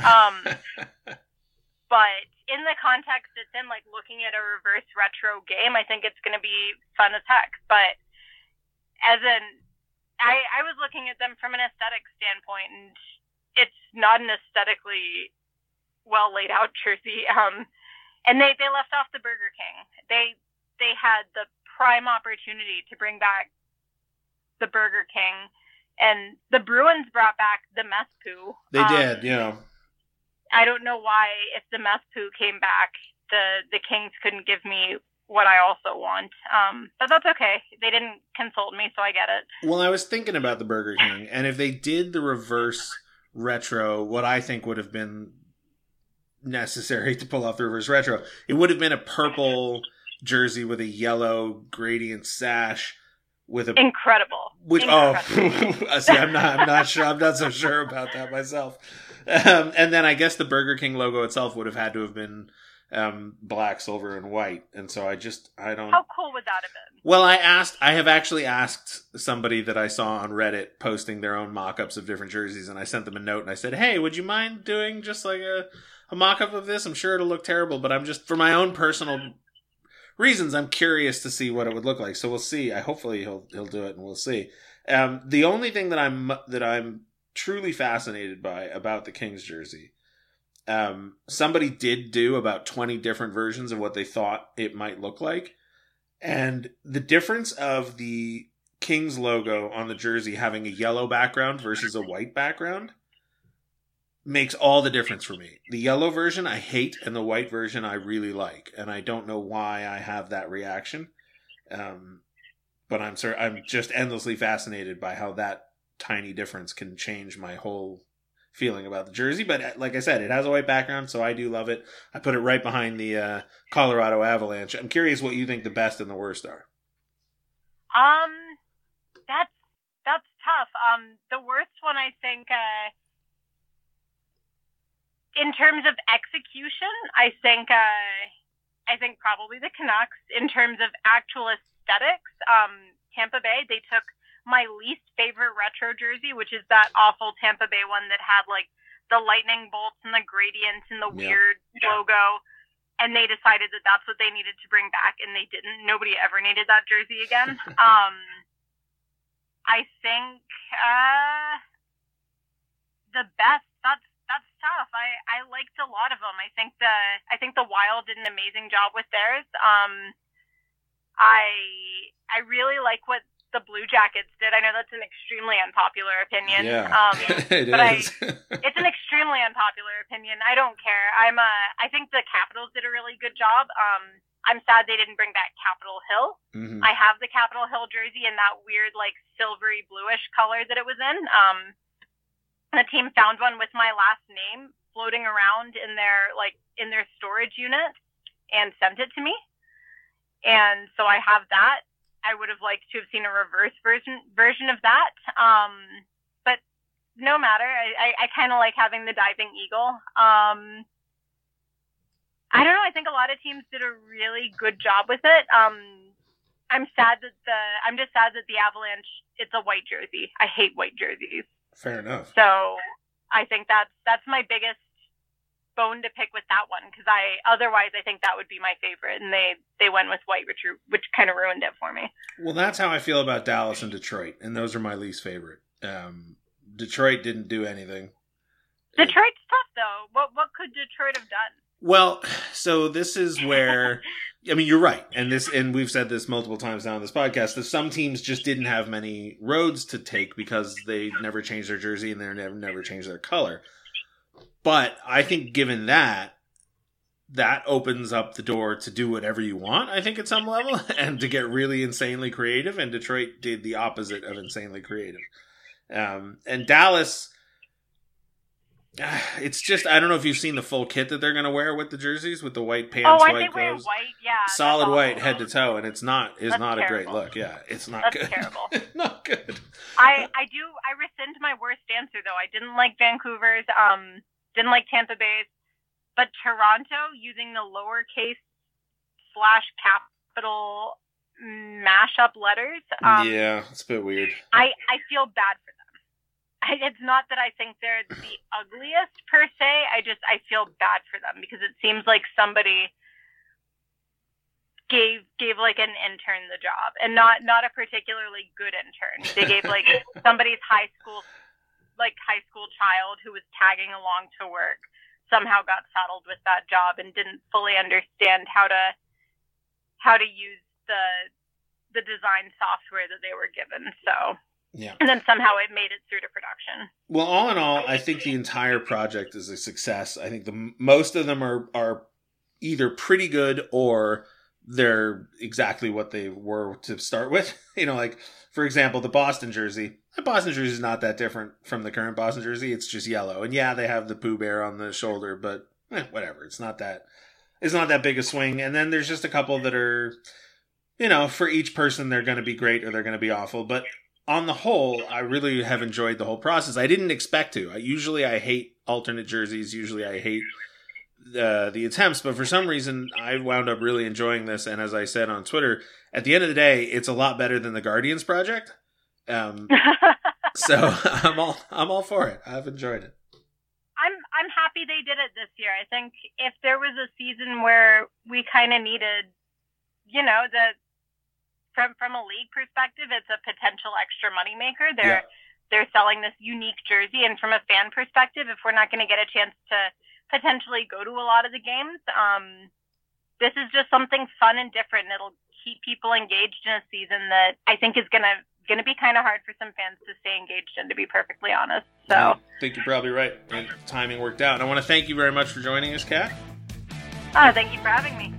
Speaker 7: But in the context it's in, like looking at a reverse retro game, I think it's going to be fun as heck. But I was looking at them from an aesthetic standpoint, and it's not an aesthetically well laid out jersey. And they left off the Burger King. They had the prime opportunity to bring back the Burger King, and the Bruins brought back the mess poo.
Speaker 3: They did, yeah.
Speaker 7: I don't know why, if the mess poo came back, the Kings couldn't give me what I also want. But that's okay. They didn't consult me, so I get it.
Speaker 3: Well, I was thinking about the Burger King, and if they did the reverse retro, what I think would have been necessary to pull off the reverse retro, it would have been a purple jersey with a yellow gradient sash with a
Speaker 7: incredible.
Speaker 3: See, I'm not sure. I'm not so sure about that myself. And then I guess the Burger King logo itself would have had to have been black, silver, and white. And so I don't.
Speaker 7: How cool would that have been?
Speaker 3: Well, I have actually asked somebody that I saw on Reddit posting their own mock-ups of different jerseys, and I sent them a note and I said, "Hey, would you mind doing just like a mock-up of this? I'm sure it'll look terrible, but I'm just, for my own personal reasons, I'm curious to see what it would look like." So we'll see. Hopefully he'll do it, and we'll see. The only thing that I'm truly fascinated by about the Kings jersey, somebody did do about 20 different versions of what they thought it might look like, and the difference of the Kings logo on the jersey having a yellow background versus a white background makes all the difference for me. The yellow version I hate, and the white version I really like, and I don't know why I have that reaction. But I'm just endlessly fascinated by how that tiny difference can change my whole feeling about the jersey. But like I said, it has a white background, so I do love it. I put it right behind the Colorado Avalanche. I'm curious what you think the best and the worst are.
Speaker 7: That's tough. The worst one, I think, in terms of execution, I think probably the Canucks. In terms of actual aesthetics, Tampa Bay, they took my least favorite retro jersey, which is that awful Tampa Bay one that had like the lightning bolts and the gradients and the weird logo, and they decided that that's what they needed to bring back, and they didn't. Nobody ever needed that jersey again. I think the best. That's tough. I liked a lot of them. I think the Wild did an amazing job with theirs. I really like what the Blue Jackets did. I know that's an extremely unpopular opinion.
Speaker 3: Yeah, it
Speaker 7: but
Speaker 3: is.
Speaker 7: It's an extremely extremely unpopular opinion. I don't care. I think the Capitals did a really good job. I'm sad they didn't bring back Capitol Hill.
Speaker 3: Mm-hmm.
Speaker 7: I have the Capitol Hill jersey in that weird, like, silvery bluish color that it was in. The team found one with my last name floating around in their storage unit and sent it to me. And so I have that. I would have liked to have seen a reverse version of that. But no matter. I kind of like having the diving eagle. I don't know. I think a lot of teams did a really good job with it. I'm just sad that the Avalanche, it's a white jersey. I hate white jerseys.
Speaker 3: Fair enough.
Speaker 7: So I think that's my biggest bone to pick with that one, because otherwise I think that would be my favorite, and they went with white, which kind of ruined it for me.
Speaker 3: Well, that's how I feel about Dallas and Detroit, and those are my least favorite. Detroit didn't do anything.
Speaker 7: Detroit's tough though. What could Detroit have done?
Speaker 3: Well, so this is where, I mean, you're right, and we've said this multiple times now on this podcast, that some teams just didn't have many roads to take because they never changed their jersey and they never changed their color. But I think given that opens up the door to do whatever you want, I think, at some level, and to get really insanely creative, and Detroit did the opposite of insanely creative. And Dallas, it's just, I don't know if you've seen the full kit that they're going to wear with the jerseys, with the white pants, white gloves.
Speaker 7: White, yeah.
Speaker 3: Solid white head to toe, and it's not
Speaker 7: terrible.
Speaker 3: A great look. Yeah, it's not
Speaker 7: That's
Speaker 3: good.
Speaker 7: Terrible.
Speaker 3: It's not good.
Speaker 7: I rescind my worst answer though. I didn't like Vancouver's, didn't like Tampa Bay's, but Toronto using the lowercase / capital mashup letters.
Speaker 3: Yeah, it's a bit weird.
Speaker 7: I feel bad for them. It's not that I think they're the ugliest per se. I feel bad for them because it seems like somebody gave like an intern the job, and not a particularly good intern. They gave like somebody's high school child who was tagging along to work somehow got saddled with that job and didn't fully understand how to use the design software that they were given. So
Speaker 3: yeah,
Speaker 7: and then somehow it made it through to production.
Speaker 3: Well, all in all, I think the entire project is a success. I think most of them are either pretty good or they're exactly what they were to start with. You know, like, for example, the Boston jersey. The Boston jersey is not that different from the current Boston jersey. It's just yellow. And yeah, they have the Pooh Bear on the shoulder, but whatever. It's not that big a swing. And then there's just a couple that are, you know, for each person, they're going to be great or they're going to be awful. But on the whole, I really have enjoyed the whole process. I didn't expect to. Usually I hate alternate jerseys. Usually I hate the attempts, but for some reason I wound up really enjoying this. And as I said on Twitter, at the end of the day, it's a lot better than the Guardians project. So I'm all for it. I've enjoyed it.
Speaker 7: I'm happy they did it this year. I think if there was a season where we kind of needed, you know, from a league perspective, it's a potential extra moneymaker. They're selling this unique jersey, and from a fan perspective, if we're not going to get a chance to potentially go to a lot of the games, this is just something fun and different, and it'll keep people engaged in a season that I think is going to be kind of hard for some fans to stay engaged in, to be perfectly honest. So
Speaker 3: I think you're probably right. And timing worked out. And I want to thank you very much for joining us, Kat.
Speaker 7: Thank you for having me.